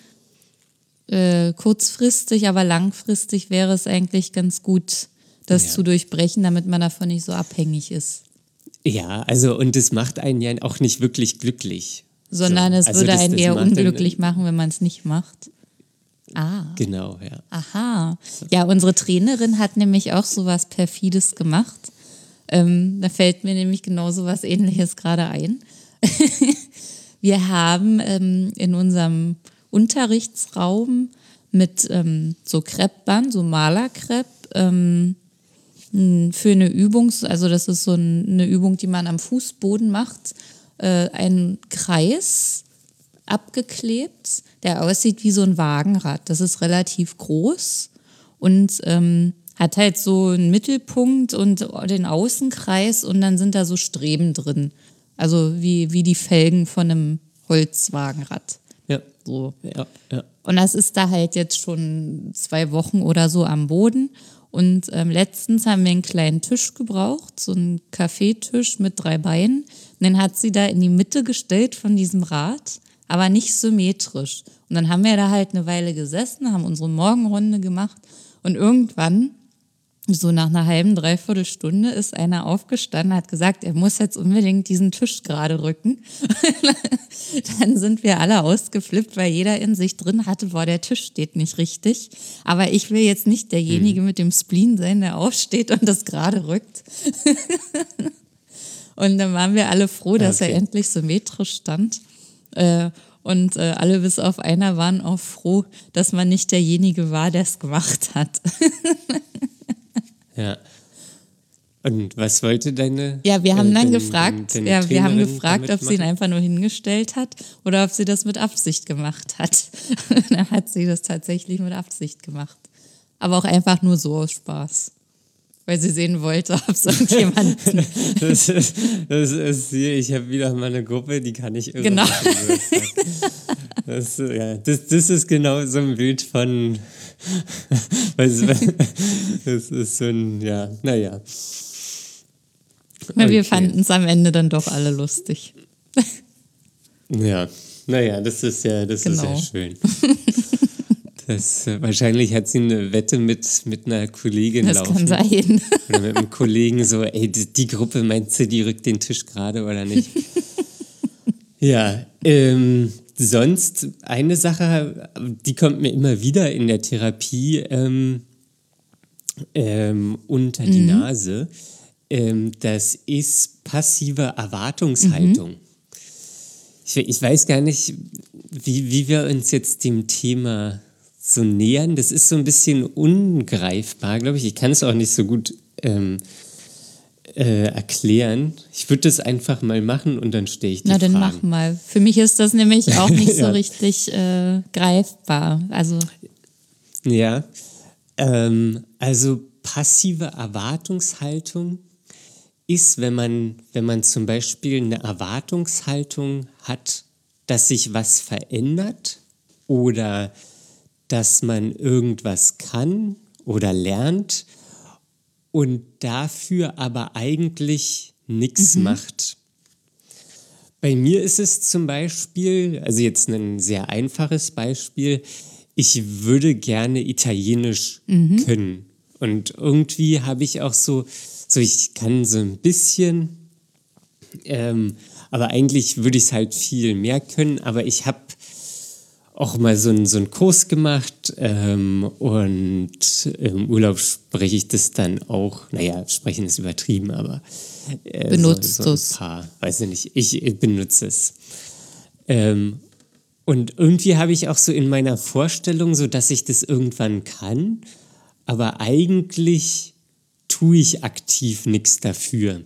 Kurzfristig, aber langfristig wäre es eigentlich ganz gut, das zu durchbrechen, damit man davon nicht so abhängig ist. Ja, also und das macht einen ja auch nicht wirklich glücklich. Sondern es würde einen eher unglücklich machen, wenn man es nicht macht. Ah. Genau, ja. Aha. Ja, unsere Trainerin hat nämlich auch sowas Perfides gemacht. Da fällt mir nämlich genau so was Ähnliches gerade ein. Wir haben in unserem Unterrichtsraum mit so Kreppband, so Malerkrepp, für eine Übung, also das ist so eine Übung, die man am Fußboden macht, einen Kreis abgeklebt, der aussieht wie so ein Wagenrad. Das ist relativ groß und hat halt so einen Mittelpunkt und den Außenkreis und dann sind da so Streben drin. Also wie die Felgen von einem Holzwagenrad. Ja. So. Ja. Und das ist da halt jetzt schon 2 Wochen oder so am Boden. Und letztens haben wir einen kleinen Tisch gebraucht, so einen Kaffeetisch mit 3 Beinen. Und den hat sie da in die Mitte gestellt von diesem Rad, aber nicht symmetrisch. Und dann haben wir da halt eine Weile gesessen, haben unsere Morgenrunde gemacht und irgendwann, so nach einer halben, dreiviertel Stunde, ist einer aufgestanden, hat gesagt, er muss jetzt unbedingt diesen Tisch gerade rücken. Dann sind wir alle ausgeflippt, weil jeder in sich drin hatte, boah, der Tisch steht nicht richtig. Aber ich will jetzt nicht derjenige mit dem Spleen sein, der aufsteht und das gerade rückt. Und dann waren wir alle froh, dass er endlich symmetrisch stand. Und alle bis auf einer waren auch froh, dass man nicht derjenige war, der es gemacht hat. Ja. Und was wollte deine? Ja, wir haben dann gefragt, wir haben gefragt, ob sie ihn machen? einfach nur hingestellt hat oder ob sie das mit Absicht gemacht hat. Dann hat sie das tatsächlich mit Absicht gemacht. Aber auch einfach nur so aus Spaß. Weil sie sehen wollte, ob es irgendjemand... Das ist hier, ich habe wieder mal eine Gruppe, die kann ich irre Genau. machen. Das ist genau so ein Bild von... Das ist so ein, ja, naja. Wir fanden es am Ende dann doch alle lustig. Ja, naja, das ist ja schön. Wahrscheinlich hat sie eine Wette mit einer Kollegin laufen. Das kann sein. Oder mit einem Kollegen so, ey, die Gruppe, meinst du, die rückt den Tisch gerade oder nicht? Ja, sonst eine Sache, die kommt mir immer wieder in der Therapie unter die Nase. Das ist passive Erwartungshaltung. Ich weiß gar nicht, wie wir uns jetzt dem Thema so nähern. Das ist so ein bisschen ungreifbar, glaube ich. Ich kann es auch nicht so gut erklären. Ich würde das einfach mal machen und dann stelle ich die Fragen. Na, dann mach mal. Für mich ist das nämlich auch nicht so richtig greifbar. Also ja, also passive Erwartungshaltung ist, wenn man zum Beispiel eine Erwartungshaltung hat, dass sich was verändert oder dass man irgendwas kann oder lernt und dafür aber eigentlich nichts macht. Bei mir ist es zum Beispiel, also jetzt ein sehr einfaches Beispiel, ich würde gerne Italienisch können. Und irgendwie habe ich auch so ich kann so ein bisschen, aber eigentlich würde ich es halt viel mehr können. Aber ich habe auch mal so einen Kurs gemacht und im Urlaub spreche ich das dann auch, naja, sprechen ist übertrieben, aber benutzt so ein paar, weiß ich nicht, ich benutze es. Und irgendwie habe ich auch so in meiner Vorstellung so, dass ich das irgendwann kann, aber eigentlich tue ich aktiv nichts dafür.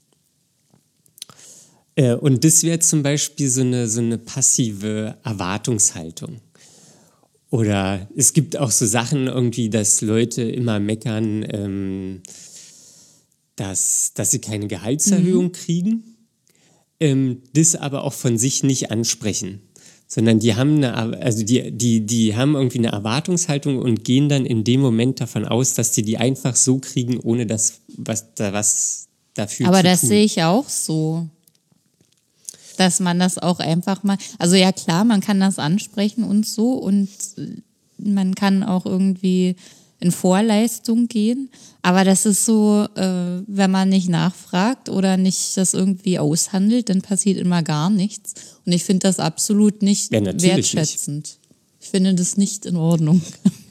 Und das wäre zum Beispiel so eine passive Erwartungshaltung. Oder es gibt auch so Sachen irgendwie, dass Leute immer meckern, dass sie keine Gehaltserhöhung kriegen, das aber auch von sich nicht ansprechen. Sondern die haben die haben irgendwie eine Erwartungshaltung und gehen dann in dem Moment davon aus, dass die einfach so kriegen, ohne was dafür aber zu tun. das sehe ich auch so, dass man das auch einfach mal, also ja klar, man kann das ansprechen und so und man kann auch irgendwie in Vorleistung gehen, aber das ist so, wenn man nicht nachfragt oder nicht das irgendwie aushandelt, dann passiert immer gar nichts und ich finde das absolut nicht wertschätzend. Nicht. Ich finde das nicht in Ordnung.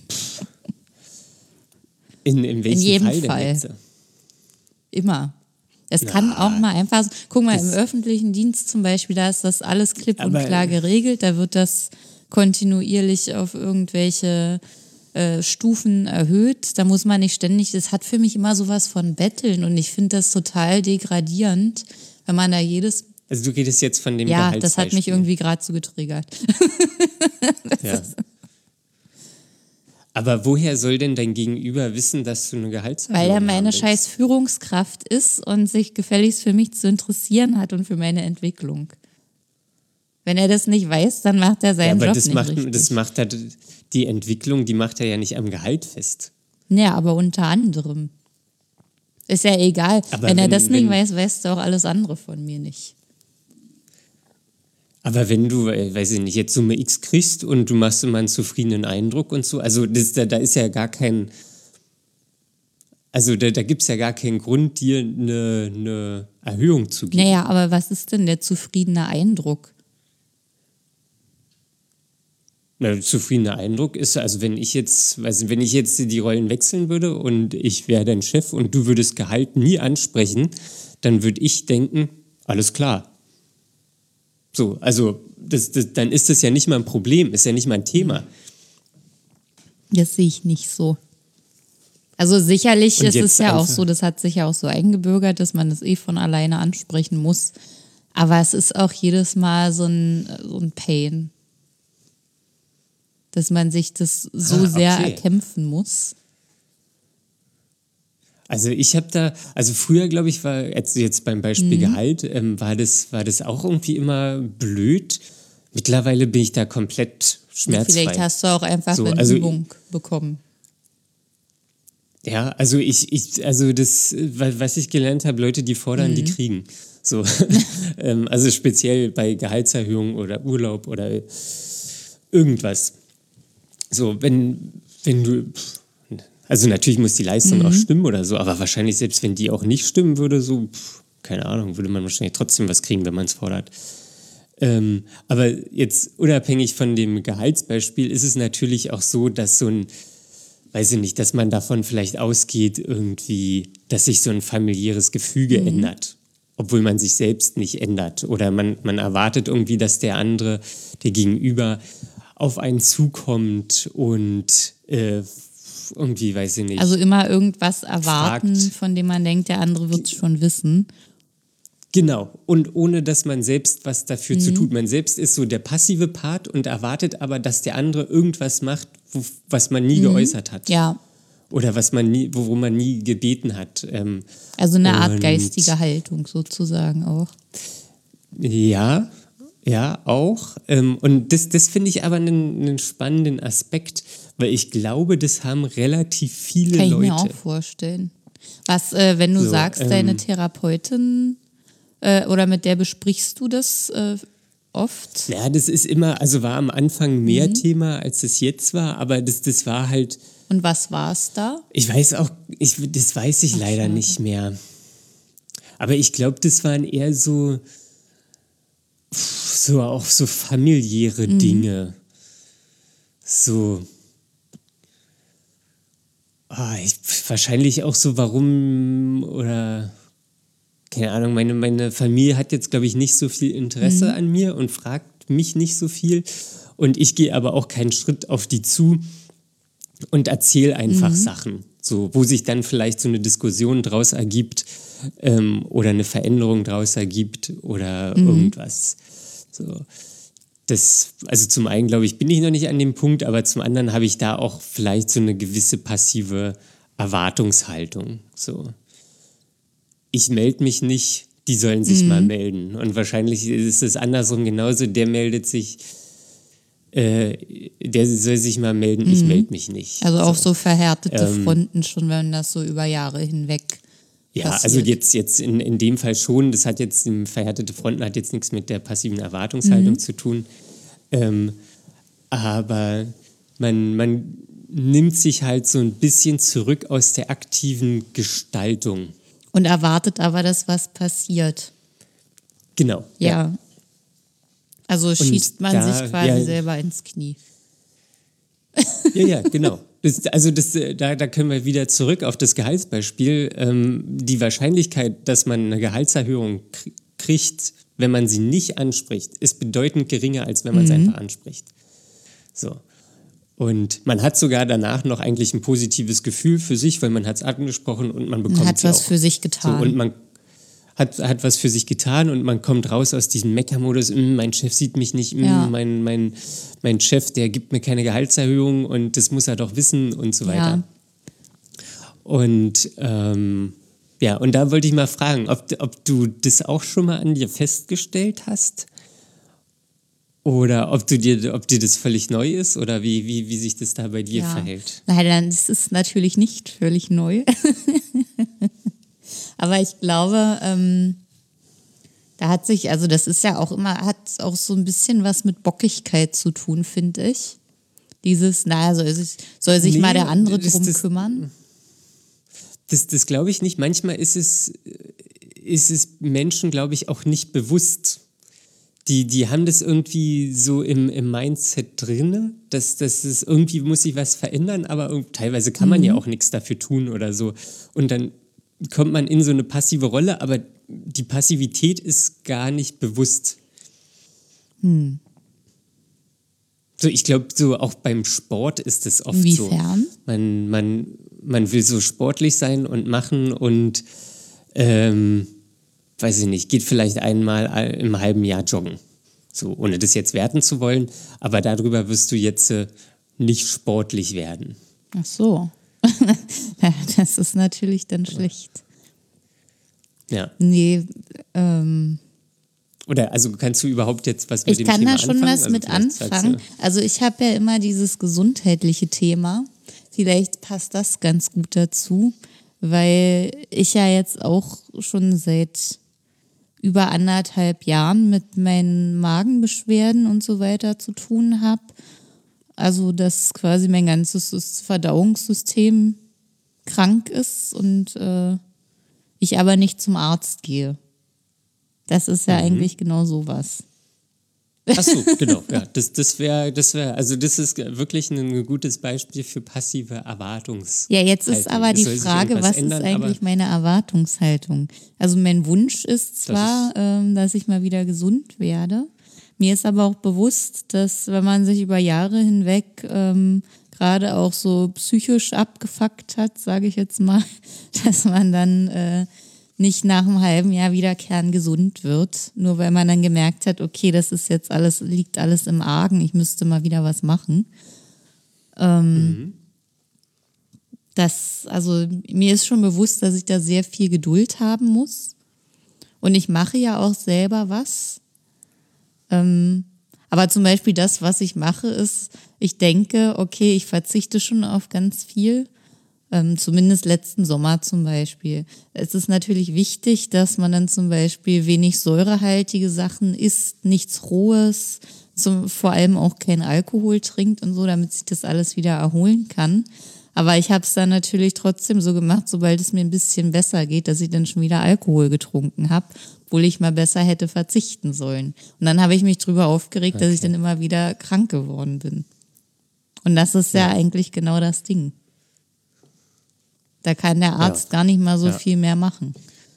In welchem Fall. Immer. Es kann auch mal einfach, guck mal, im öffentlichen Dienst zum Beispiel, da ist das alles klipp und klar geregelt, da wird das kontinuierlich auf irgendwelche Stufen erhöht, da muss man nicht ständig, das hat für mich immer sowas von Betteln und ich finde das total degradierend, wenn man da jedes... Also du redest jetzt von dem Gehaltsbeispiel. Ja, das hat mich irgendwie gerade so getriggert. Ja. Aber woher soll denn dein Gegenüber wissen, dass du eine Gehaltserhöhung hast? Weil er meine scheiß Führungskraft ist und sich gefälligst für mich zu interessieren hat und für meine Entwicklung. Wenn er das nicht weiß, dann macht er seinen Job nicht richtig. Das macht halt die Entwicklung, die macht er ja nicht am Gehalt fest. Ja, aber unter anderem. Ist ja egal. Aber wenn er das nicht weiß, weißt du auch alles andere von mir nicht. Aber wenn du, weiß ich nicht, jetzt Summe X kriegst und du machst immer einen zufriedenen Eindruck und so, also da ist ja gar kein, also da gibt es ja gar keinen Grund, dir eine Erhöhung zu geben. Naja, aber was ist denn der zufriedene Eindruck? Na, der zufriedene Eindruck ist, also wenn ich jetzt die Rollen wechseln würde und ich wäre dein Chef und du würdest Gehalt nie ansprechen, dann würde ich denken, alles klar. So, also dann ist das ja nicht mal ein Problem, ist ja nicht mal ein Thema. Das sehe ich nicht so. Also sicherlich, das ist ja auch so, das hat sich ja auch so eingebürgert, dass man das von alleine ansprechen muss. Aber es ist auch jedes Mal so ein Pain, dass man sich das so sehr erkämpfen muss. Also ich habe früher, glaube ich, war jetzt beim Beispiel Gehalt, war das auch irgendwie immer blöd. Mittlerweile bin ich da komplett schmerzfrei. Vielleicht hast du auch einfach eine Übung bekommen. Ja, also das, was ich gelernt habe, Leute, die fordern, die kriegen. So, also speziell bei Gehaltserhöhungen oder Urlaub oder irgendwas. So, wenn du, also natürlich muss die Leistung auch stimmen oder so, aber wahrscheinlich selbst wenn die auch nicht stimmen würde, so, keine Ahnung, würde man wahrscheinlich trotzdem was kriegen, wenn man es fordert. Aber jetzt unabhängig von dem Gehaltsbeispiel ist es natürlich auch so, dass so weiß ich nicht, dass man davon vielleicht ausgeht, irgendwie, dass sich so ein familiäres Gefüge ändert, obwohl man sich selbst nicht ändert. Oder man erwartet irgendwie, dass der andere, der Gegenüber, auf einen zukommt und irgendwie, weiß ich nicht. Also immer irgendwas erwarten, fragt. von dem man denkt, der andere wird es schon wissen. Genau, und ohne dass man selbst was dafür zu tun. Man selbst ist so der passive Part und erwartet aber, dass der andere irgendwas macht, was man nie geäußert hat. Ja, Oder was man nie, worum man nie gebeten hat. also eine Art Und- geistige Haltung sozusagen auch. Ja, auch. Und das finde ich aber einen spannenden Aspekt, weil ich glaube, das haben relativ viele Kann ich Leute. mir auch vorstellen. Was, wenn du So, sagst, deine Therapeutin oder mit der besprichst du das oft? Ja, das ist immer, also war am Anfang mehr Thema, als es jetzt war, aber das war halt, Und was war es da? ich weiß auch, das weiß ich leider schade. nicht mehr. Aber ich glaube, das waren eher so auch so familiäre Dinge. So, wahrscheinlich auch so, warum oder keine Ahnung, meine Familie hat jetzt, glaube ich, nicht so viel Interesse an mir und fragt mich nicht so viel. Und ich gehe aber auch keinen Schritt auf die zu und erzähle einfach Sachen, so, wo sich dann vielleicht so eine Diskussion draus ergibt oder eine Veränderung draus ergibt oder irgendwas. So. Also zum einen, glaube ich, bin ich noch nicht an dem Punkt, aber zum anderen habe ich da auch vielleicht so eine gewisse passive Erwartungshaltung. So. Ich melde mich nicht, die sollen sich mal melden. Und wahrscheinlich ist es andersrum genauso, der meldet sich, der soll sich mal melden, ich melde mich nicht. Also auch so verhärtete Fronten schon, wenn das so über Jahre hinweg Ja, passiert. also jetzt in dem Fall schon, das hat jetzt, verhärtete Fronten hat jetzt nichts mit der passiven Erwartungshaltung zu tun. Aber man nimmt sich halt so ein bisschen zurück aus der aktiven Gestaltung. Und erwartet aber, dass was passiert. Genau. Ja. Also schießt man da, sich quasi ja. selber ins Knie. Ja, genau. Da können wir wieder zurück auf das Gehaltsbeispiel. Die Wahrscheinlichkeit, dass man eine Gehaltserhöhung kriegt, wenn man sie nicht anspricht, ist bedeutend geringer, als wenn man es einfach anspricht. So. Und man hat sogar danach noch eigentlich ein positives Gefühl für sich, weil man hat es angesprochen und man bekommt Hat sie was auch. für sich getan. So, und man hat was für sich getan und man kommt raus aus diesem Meckermodus, mein Chef sieht mich nicht, Ja. mein Chef, der gibt mir keine Gehaltserhöhung und das muss er doch wissen und so weiter. Ja. Und und da wollte ich mal fragen, ob du das auch schon mal an dir festgestellt hast oder ob dir das völlig neu ist oder wie sich das da bei dir verhält. Nein, das ist natürlich nicht völlig neu. Aber ich glaube, da hat sich, also das ist ja auch immer, hat auch so ein bisschen was mit Bockigkeit zu tun, finde ich. Dieses, soll sich mal der andere drum kümmern? Das glaube ich nicht. Manchmal ist es Menschen, glaube ich, auch nicht bewusst. Die haben das irgendwie so im Mindset drin, dass es irgendwie muss sich was verändern, aber teilweise kann man ja auch nichts dafür tun oder so. Und dann kommt man in so eine passive Rolle, aber die Passivität ist gar nicht bewusst. So, ich glaube, so auch beim Sport ist es oft Inwiefern? so. Man will so sportlich sein und machen und weiß ich nicht, geht vielleicht einmal im halben Jahr joggen. So, ohne das jetzt werten zu wollen, aber darüber wirst du jetzt nicht sportlich werden. Ach so. Ja, das ist natürlich dann schlecht. Ja. Nee, Oder also kannst du überhaupt jetzt was mit ich dem kann Thema da schon anfangen? was Also mit vielleicht sagst anfangen. du- Also ich habe ja immer dieses gesundheitliche Thema. Vielleicht passt das ganz gut dazu, weil ich ja jetzt auch schon seit über 1,5 Jahren mit meinen Magenbeschwerden und so weiter zu tun habe. Also dass quasi mein ganzes Verdauungssystem krank ist und ich aber nicht zum Arzt gehe. Das ist ja eigentlich genau sowas. Ach so, genau. Ja, also das ist wirklich ein gutes Beispiel für passive Erwartungshaltung. Ja, jetzt ist aber die Frage, was ist eigentlich meine Erwartungshaltung? Also mein Wunsch ist zwar, dass ich mal wieder gesund werde. Mir ist aber auch bewusst, dass wenn man sich über Jahre hinweg gerade auch so psychisch abgefuckt hat, sage ich jetzt mal, dass man dann nicht nach einem halben Jahr wieder kerngesund wird, nur weil man dann gemerkt hat, okay, das ist jetzt alles, liegt alles im Argen, ich müsste mal wieder was machen. Also mir ist schon bewusst, dass ich da sehr viel Geduld haben muss. Und ich mache ja auch selber was. Aber zum Beispiel das, was ich mache, ist, ich denke, okay, ich verzichte schon auf ganz viel. Zumindest letzten Sommer zum Beispiel. Es ist natürlich wichtig, dass man dann zum Beispiel wenig säurehaltige Sachen isst, nichts Rohes, vor allem auch kein Alkohol trinkt und so, damit sich das alles wieder erholen kann. Aber ich habe es dann natürlich trotzdem so gemacht, sobald es mir ein bisschen besser geht, dass ich dann schon wieder Alkohol getrunken habe, obwohl ich mal besser hätte verzichten sollen. Und dann habe ich mich drüber aufgeregt, dass ich dann immer wieder krank geworden bin. Und das ist ja eigentlich genau das Ding. Da kann der Arzt gar nicht mal so viel mehr machen.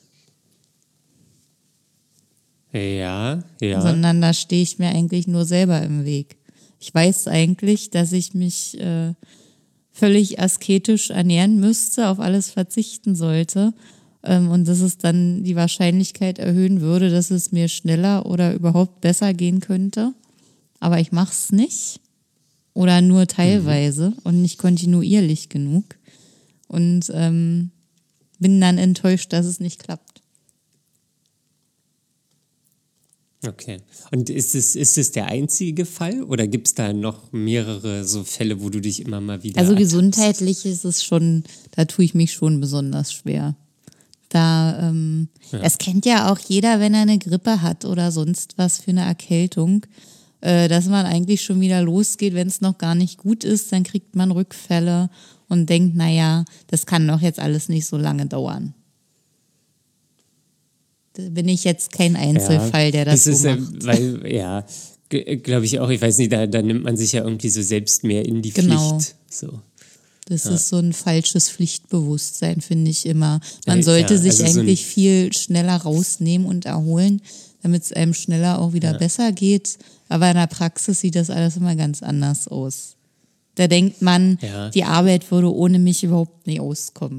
Ja. Sondern da stehe ich mir eigentlich nur selber im Weg. Ich weiß eigentlich, dass ich mich völlig asketisch ernähren müsste, auf alles verzichten sollte und dass es dann die Wahrscheinlichkeit erhöhen würde, dass es mir schneller oder überhaupt besser gehen könnte. Aber ich mache es nicht oder nur teilweise und nicht kontinuierlich genug. Und bin dann enttäuscht, dass es nicht klappt. Okay. Und ist es der einzige Fall oder gibt es da noch mehrere so Fälle, wo du dich immer mal wieder Also gesundheitlich ist es schon, da tue ich mich schon besonders schwer. Das kennt ja auch jeder, wenn er eine Grippe hat oder sonst was für eine Erkältung, dass man eigentlich schon wieder losgeht, wenn es noch gar nicht gut ist, dann kriegt man Rückfälle und denkt, naja, das kann doch jetzt alles nicht so lange dauern. Da bin ich jetzt kein Einzelfall, der das so macht. Weil, glaube ich auch, ich weiß nicht, da nimmt man sich ja irgendwie so selbst mehr in die Pflicht. So. Das ist so ein falsches Pflichtbewusstsein, finde ich immer. Man sollte sich eigentlich viel schneller rausnehmen und erholen, damit es einem schneller auch wieder besser geht. Aber in der Praxis sieht das alles immer ganz anders aus. Da denkt man, die Arbeit würde ohne mich überhaupt nicht auskommen.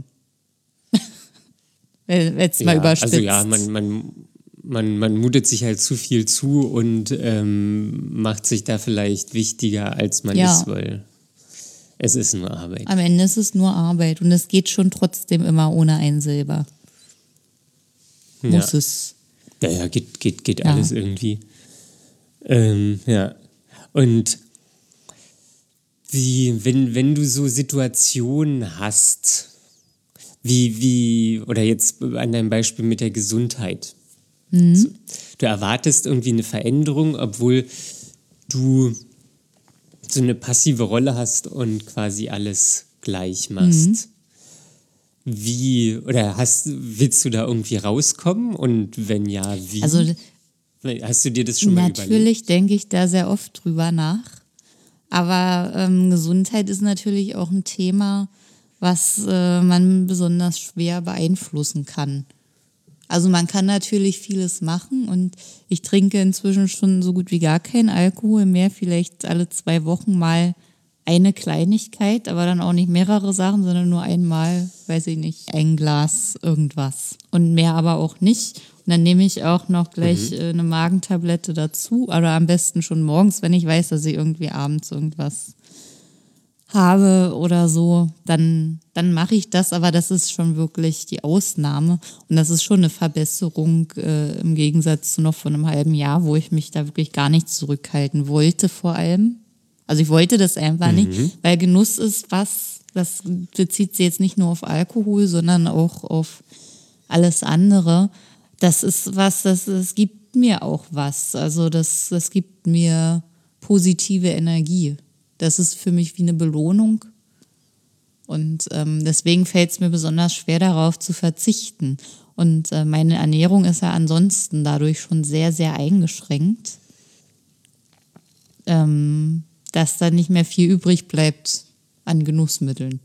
Wenn es mal überspitzt. Also man mutet sich halt zu viel zu und macht sich da vielleicht wichtiger, als man ist, weil es ist nur Arbeit. Am Ende ist es nur Arbeit und es geht schon trotzdem immer ohne einen selber. Muss es. Ja, geht alles irgendwie. Und wenn du so Situationen hast, oder jetzt an deinem Beispiel mit der Gesundheit. Du erwartest irgendwie eine Veränderung, obwohl du so eine passive Rolle hast und quasi alles gleich machst. Willst du da irgendwie rauskommen? Und wenn ja, wie? Also, hast du dir das schon mal überlegt? Natürlich denke ich da sehr oft drüber nach. Aber Gesundheit ist natürlich auch ein Thema, was man besonders schwer beeinflussen kann. Also man kann natürlich vieles machen und ich trinke inzwischen schon so gut wie gar keinen Alkohol mehr, vielleicht alle 2 Wochen mal eine Kleinigkeit, aber dann auch nicht mehrere Sachen, sondern nur einmal, weiß ich nicht, ein Glas irgendwas und mehr aber auch nicht. Und dann nehme ich auch noch gleich eine Magentablette dazu, oder am besten schon morgens, wenn ich weiß, dass ich irgendwie abends irgendwas habe oder so, dann mache ich das, aber das ist schon wirklich die Ausnahme und das ist schon eine Verbesserung im Gegensatz zu noch vor einem halben Jahr, wo ich mich da wirklich gar nicht zurückhalten wollte vor allem. Also ich wollte das einfach nicht, weil Genuss ist was, das bezieht sich jetzt nicht nur auf Alkohol, sondern auch auf alles andere. Das ist was, das gibt mir auch was, also das gibt mir positive Energie. Das ist für mich wie eine Belohnung und deswegen fällt es mir besonders schwer, darauf zu verzichten. Und meine Ernährung ist ja ansonsten dadurch schon sehr, sehr eingeschränkt. dass da nicht mehr viel übrig bleibt an Genussmitteln.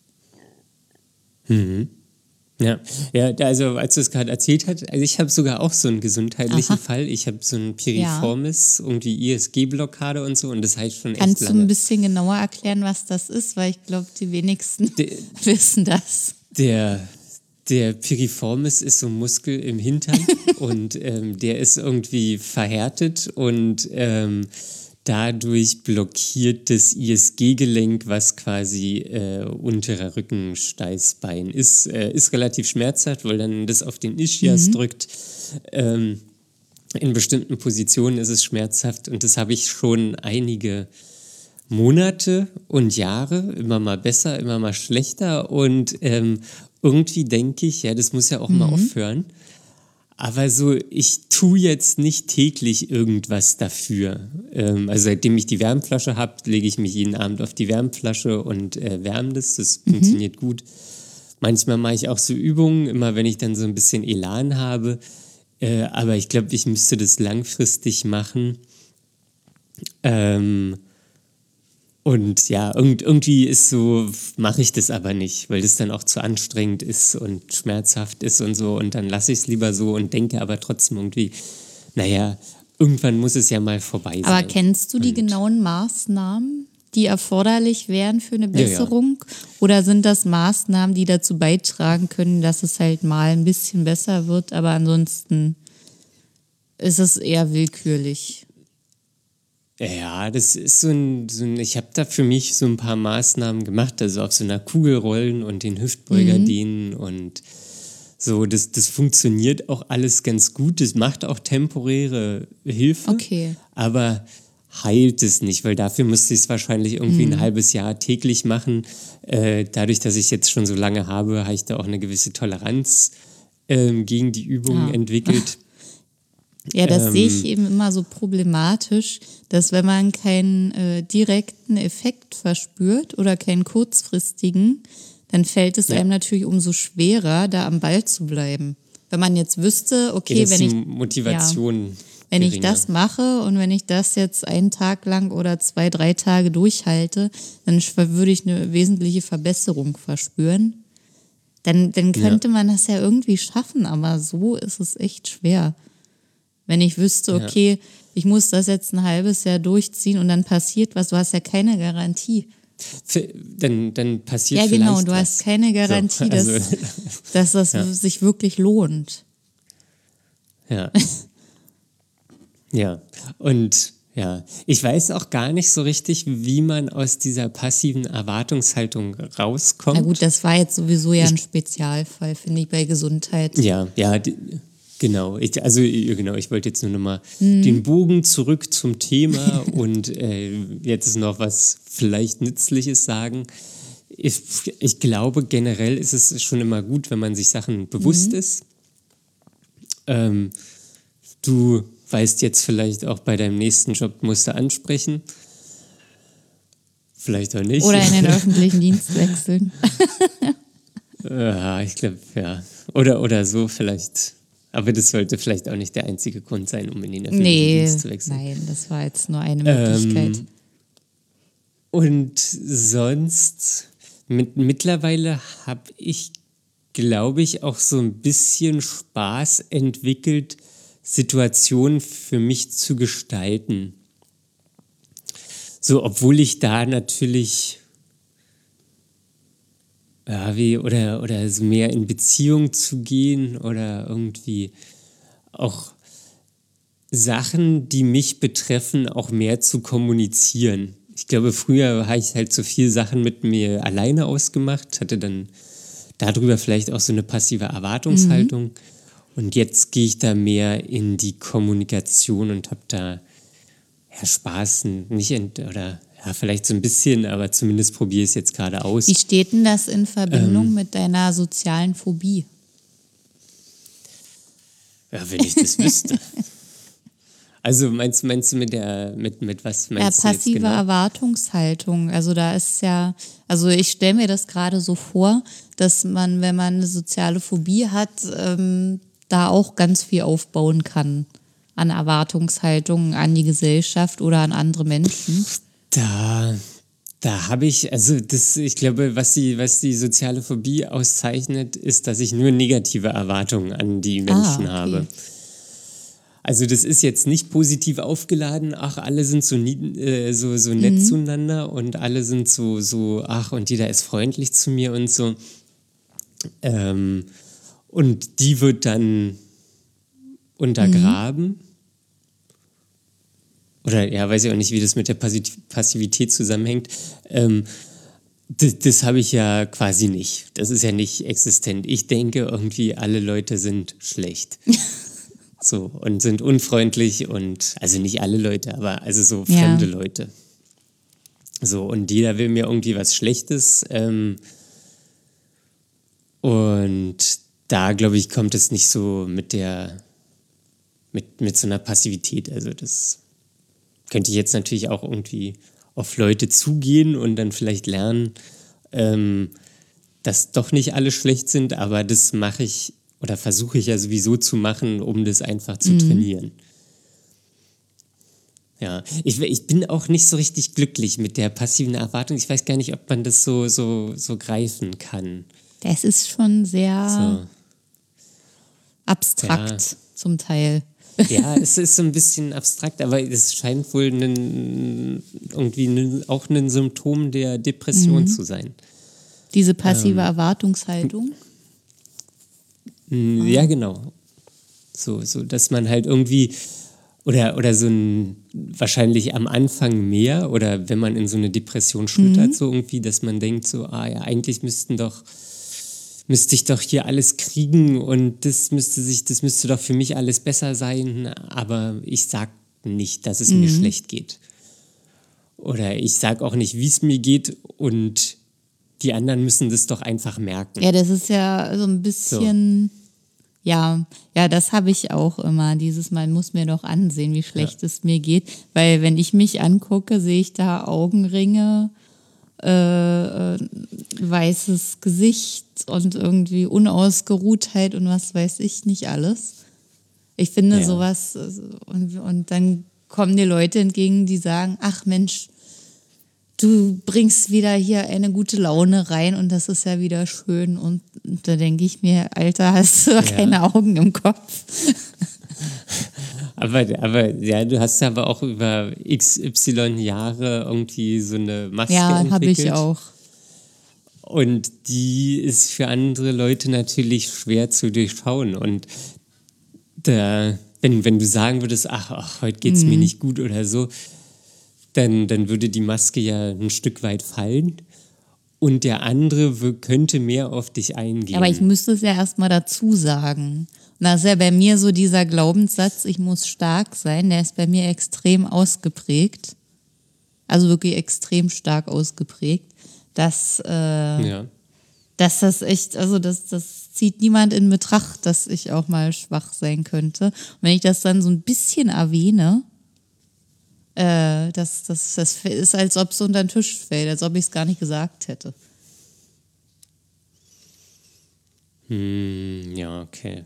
Ja, also als du es gerade erzählt hast, also ich habe sogar auch so einen gesundheitlichen Fall. Ich habe so einen Piriformis, irgendwie ISG-Blockade und so und das heißt schon echt lange. Kannst du ein bisschen genauer erklären, was das ist? Weil ich glaube, die wenigsten wissen das. Der Piriformis ist so ein Muskel im Hintern und der ist irgendwie verhärtet und dadurch blockiert das ISG-Gelenk, was quasi unterer Rückensteißbein ist. Ist relativ schmerzhaft, weil dann das auf den Ischias drückt. In bestimmten Positionen ist es schmerzhaft und das habe ich schon einige Monate und Jahre, immer mal besser, immer mal schlechter und irgendwie denke ich, ja, das muss ja auch mal aufhören. Aber so, ich tue jetzt nicht täglich irgendwas dafür. Also seitdem ich die Wärmflasche habe, lege ich mich jeden Abend auf die Wärmflasche und wärme das. Das funktioniert gut. Manchmal mache ich auch so Übungen, immer wenn ich dann so ein bisschen Elan habe. Aber ich glaube, ich müsste das langfristig machen. Und ja, irgendwie ist so, mache ich das aber nicht, weil das dann auch zu anstrengend ist und schmerzhaft ist und so. Und dann lasse ich es lieber so und denke aber trotzdem irgendwie, naja, irgendwann muss es ja mal vorbei sein. Aber kennst du die genauen Maßnahmen, die erforderlich wären für eine Besserung? Ja. Oder sind das Maßnahmen, die dazu beitragen können, dass es halt mal ein bisschen besser wird, aber ansonsten ist es eher willkürlich? Ja, das ist so ein ich habe da für mich so ein paar Maßnahmen gemacht, also auf so einer Kugel rollen und den Hüftbeuger dehnen und so, das funktioniert auch alles ganz gut, das macht auch temporäre Hilfe, aber heilt es nicht, weil dafür müsste ich es wahrscheinlich irgendwie ein halbes Jahr täglich machen. Dadurch, dass ich jetzt schon so lange habe ich da auch eine gewisse Toleranz gegen die Übungen entwickelt. Ja, das sehe ich eben immer so problematisch, dass wenn man keinen direkten Effekt verspürt oder keinen kurzfristigen, dann fällt es einem natürlich umso schwerer, da am Ball zu bleiben. Wenn man jetzt wüsste, okay, wenn ich das mache und wenn ich das jetzt einen Tag lang oder 2, 3 Tage durchhalte, dann würde ich eine wesentliche Verbesserung verspüren. Dann könnte man das ja irgendwie schaffen, aber so ist es echt schwer. Wenn ich wüsste, okay, ich muss das jetzt ein halbes Jahr durchziehen und dann passiert was, du hast ja keine Garantie. Dann passiert vielleicht was. Ja, genau, du hast keine Garantie, dass das sich wirklich lohnt. Ja. Ja, und ich weiß auch gar nicht so richtig, wie man aus dieser passiven Erwartungshaltung rauskommt. Na gut, das war jetzt sowieso ein Spezialfall, finde ich, bei Gesundheit. Genau, ich wollte jetzt nur noch mal den Bogen zurück zum Thema und jetzt noch was vielleicht Nützliches sagen. Ich glaube, generell ist es schon immer gut, wenn man sich Sachen bewusst ist. Du weißt jetzt vielleicht auch bei deinem nächsten Job, musst du ansprechen. Vielleicht auch nicht. Oder in den öffentlichen Dienst wechseln. Ja, ich glaube, ja. Oder so vielleicht. Aber das sollte vielleicht auch nicht der einzige Grund sein, um in den öffentlichen Dienst zu wechseln. Nein, das war jetzt nur eine Möglichkeit. Und sonst, mittlerweile habe ich, glaube ich, auch so ein bisschen Spaß entwickelt, Situationen für mich zu gestalten. So, obwohl ich da natürlich oder so mehr in Beziehung zu gehen oder irgendwie auch Sachen, die mich betreffen, auch mehr zu kommunizieren. Ich glaube, früher habe ich halt so viel Sachen mit mir alleine ausgemacht, hatte dann darüber vielleicht auch so eine passive Erwartungshaltung. Und jetzt gehe ich da mehr in die Kommunikation und habe da Spaß, vielleicht so ein bisschen, aber zumindest probiere ich es jetzt gerade aus. Wie steht denn das in Verbindung mit deiner sozialen Phobie? Ja, wenn ich das wüsste. Also meinst du mit was meinst du jetzt genau? Passive Erwartungshaltung. Also da ist ich stelle mir das gerade so vor, dass man, wenn man eine soziale Phobie hat, da auch ganz viel aufbauen kann an Erwartungshaltungen an die Gesellschaft oder an andere Menschen? Da habe ich, ich glaube, was die soziale Phobie auszeichnet, ist, dass ich nur negative Erwartungen an die Menschen habe. Also das ist jetzt nicht positiv aufgeladen, ach, alle sind so nett zueinander und alle sind so, ach, und jeder ist freundlich zu mir und so. Und die wird dann untergraben. Oder ja, weiß ich auch nicht, wie das mit der Passivität zusammenhängt. Das habe ich ja quasi nicht. Das ist ja nicht existent. Ich denke irgendwie, alle Leute sind schlecht. So, und sind unfreundlich und, also nicht alle Leute, aber also so fremde Leute. So, und jeder will mir irgendwie was Schlechtes. Und da, glaube ich, kommt es nicht so mit so einer Passivität. Also das könnte ich jetzt natürlich auch irgendwie auf Leute zugehen und dann vielleicht lernen, dass doch nicht alle schlecht sind, aber das mache ich oder versuche ich ja sowieso zu machen, um das einfach zu trainieren. Ja, ich bin auch nicht so richtig glücklich mit der passiven Erwartung. Ich weiß gar nicht, ob man das so greifen kann. Das ist schon sehr abstrakt zum Teil. Ja, es ist so ein bisschen abstrakt, aber es scheint wohl auch ein Symptom der Depression zu sein. Diese passive Erwartungshaltung? Ja, genau. So, dass man halt irgendwie oder so wahrscheinlich am Anfang mehr oder wenn man in so eine Depression schlittert, so irgendwie, dass man denkt so, eigentlich müsste ich doch hier alles kriegen und das müsste doch für mich alles besser sein, aber ich sag nicht, dass es mir schlecht geht. Oder ich sag auch nicht, wie es mir geht und die anderen müssen das doch einfach merken. Ja, das ist ja so ein bisschen, ja, das habe ich auch immer, man muss mir doch ansehen, wie schlecht es mir geht, weil wenn ich mich angucke, sehe ich da Augenringe, weißes Gesicht und irgendwie Unausgeruhtheit und was weiß ich nicht alles. Ich finde sowas, und dann kommen dir Leute entgegen, die sagen, ach Mensch, du bringst wieder hier eine gute Laune rein und das ist ja wieder schön. Und da denke ich mir, Alter, hast du doch keine Augen im Kopf. Aber ja, du hast ja aber auch über XY Jahre irgendwie so eine Maske entwickelt. Ja, habe ich auch. Und die ist für andere Leute natürlich schwer zu durchschauen. Und wenn du sagen würdest, ach heute geht's mir nicht gut oder so, dann würde die Maske ja ein Stück weit fallen und der andere könnte mehr auf dich eingehen. Aber ich müsste es ja erstmal dazu sagen. Und das ist ja bei mir so dieser Glaubenssatz, ich muss stark sein, der ist bei mir extrem ausgeprägt. Also wirklich extrem stark ausgeprägt, dass das echt, also das zieht niemand in Betracht, dass ich auch mal schwach sein könnte. Und wenn ich das dann so ein bisschen erwähne, das ist, als ob es unter den Tisch fällt, als ob ich es gar nicht gesagt hätte. Ja, okay.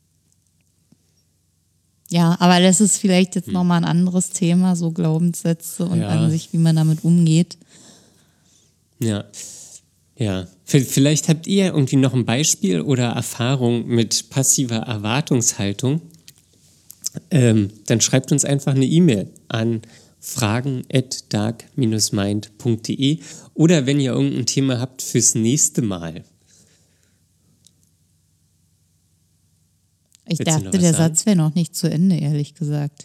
Ja, aber das ist vielleicht jetzt nochmal ein anderes Thema, so Glaubenssätze und an sich, wie man damit umgeht. Ja. Vielleicht habt ihr irgendwie noch ein Beispiel oder Erfahrung mit passiver Erwartungshaltung. Dann schreibt uns einfach eine E-Mail an fragen@dark-mind.de oder wenn ihr irgendein Thema habt fürs nächste Mal. Ich dachte, der Satz wäre noch nicht zu Ende, ehrlich gesagt.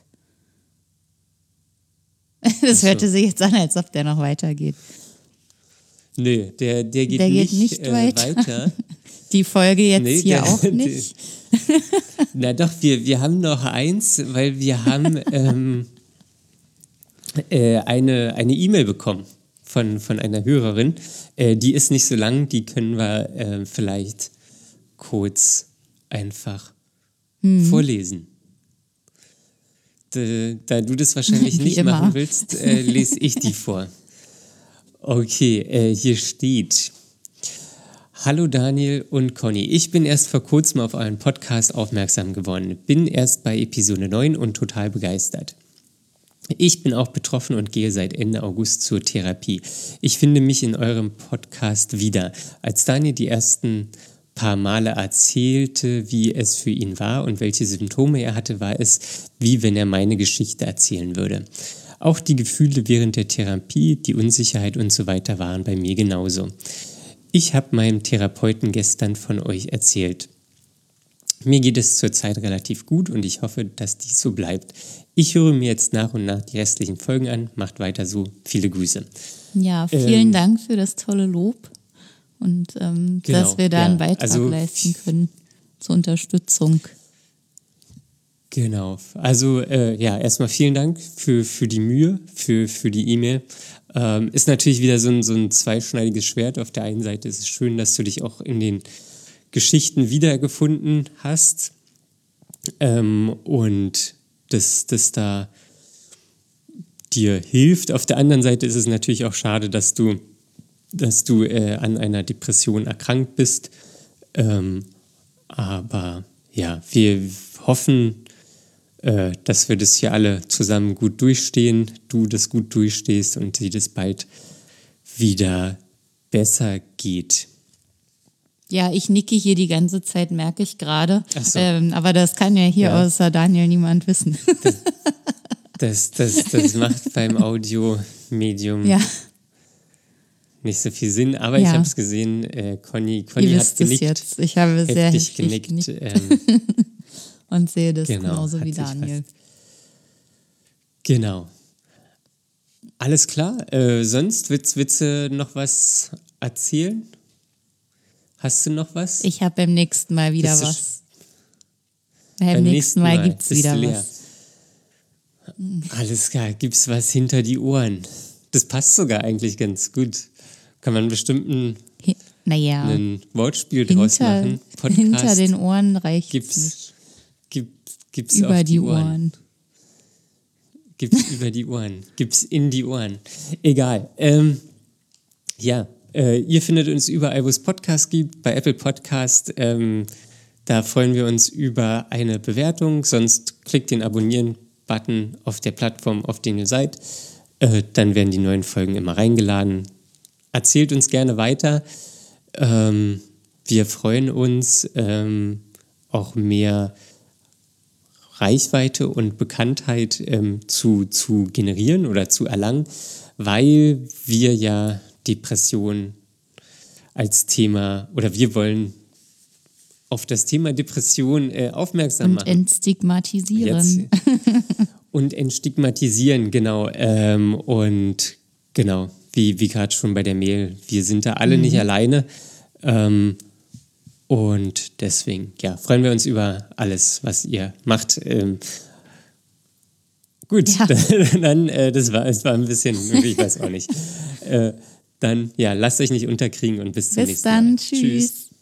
Das hörte sich jetzt an, als ob der noch weitergeht. Nö, der geht nicht weiter. Die Folge jetzt hier auch nicht. Na doch, wir haben noch eins, weil wir haben eine E-Mail bekommen von einer Hörerin. Die ist nicht so lang, die können wir vielleicht kurz einfach vorlesen. Da du das wahrscheinlich nicht machen willst, lese ich die vor. Okay, hier steht: Hallo Daniel und Conny. Ich bin erst vor kurzem auf euren Podcast aufmerksam geworden. Bin erst bei Episode 9 und total begeistert. Ich bin auch betroffen und gehe seit Ende August zur Therapie. Ich finde mich in eurem Podcast wieder. Als Daniel die ersten paar Male erzählte, wie es für ihn war und welche Symptome er hatte, war es, wie wenn er meine Geschichte erzählen würde. Auch die Gefühle während der Therapie, die Unsicherheit und so weiter waren bei mir genauso. Ich habe meinem Therapeuten gestern von euch erzählt. Mir geht es zurzeit relativ gut und ich hoffe, dass dies so bleibt. Ich höre mir jetzt nach und nach die restlichen Folgen an. Macht weiter so. Viele Grüße. Ja, vielen Dank für das tolle Lob und dass wir da einen Beitrag leisten können zur Unterstützung. Genau. Also erstmal vielen Dank für die Mühe, für die E-Mail. Ist natürlich wieder so ein zweischneidiges Schwert. Auf der einen Seite ist es schön, dass du dich auch in den Geschichten wiedergefunden hast und das da dir hilft. Auf der anderen Seite ist es natürlich auch schade, dass du an einer Depression erkrankt bist. Aber ja, wir hoffen, dass wir das hier alle zusammen gut durchstehen, du das gut durchstehst und dir das bald wieder besser geht. Ja, ich nicke hier die ganze Zeit, merke ich gerade. Ach so. Aber das kann ja hier außer Daniel niemand wissen. Das macht beim Audiomedium nicht so viel Sinn, aber ich habe es gesehen, Conny hat genickt. Jetzt. Ich habe sehr heftig genickt. Und sehe das genauso wie Daniel. Genau. Alles klar. Sonst willst du noch was erzählen? Hast du noch was? Ich habe beim nächsten Mal wieder was. Beim nächsten Mal gibt es wieder was. Alles klar. Gibt es was hinter die Ohren? Das passt sogar eigentlich ganz gut. Kann man bestimmt ein Wortspiel draus machen. Podcast hinter den Ohren reicht es nicht. Gibt's über auf die Ohren. Gibt's über die Ohren. Gibt's in die Ohren. Egal. Ihr findet uns überall, wo es Podcasts gibt, bei Apple Podcast. Da freuen wir uns über eine Bewertung. Sonst klickt den Abonnieren-Button auf der Plattform, auf der ihr seid. Dann werden die neuen Folgen immer reingeladen. Erzählt uns gerne weiter. Wir freuen uns, auch mehr Reichweite und Bekanntheit zu generieren oder zu erlangen, weil wir ja Depression als Thema oder wir wollen auf das Thema Depression aufmerksam machen. Und entstigmatisieren. Und entstigmatisieren, genau. Und genau, wie gerade schon bei der Mail, wir sind da alle nicht alleine. Und deswegen, freuen wir uns über alles, was ihr macht. Gut, dann, es war ein bisschen, ich weiß auch nicht. Dann, lasst euch nicht unterkriegen und bis zum nächsten Mal. Bis dann, tschüss.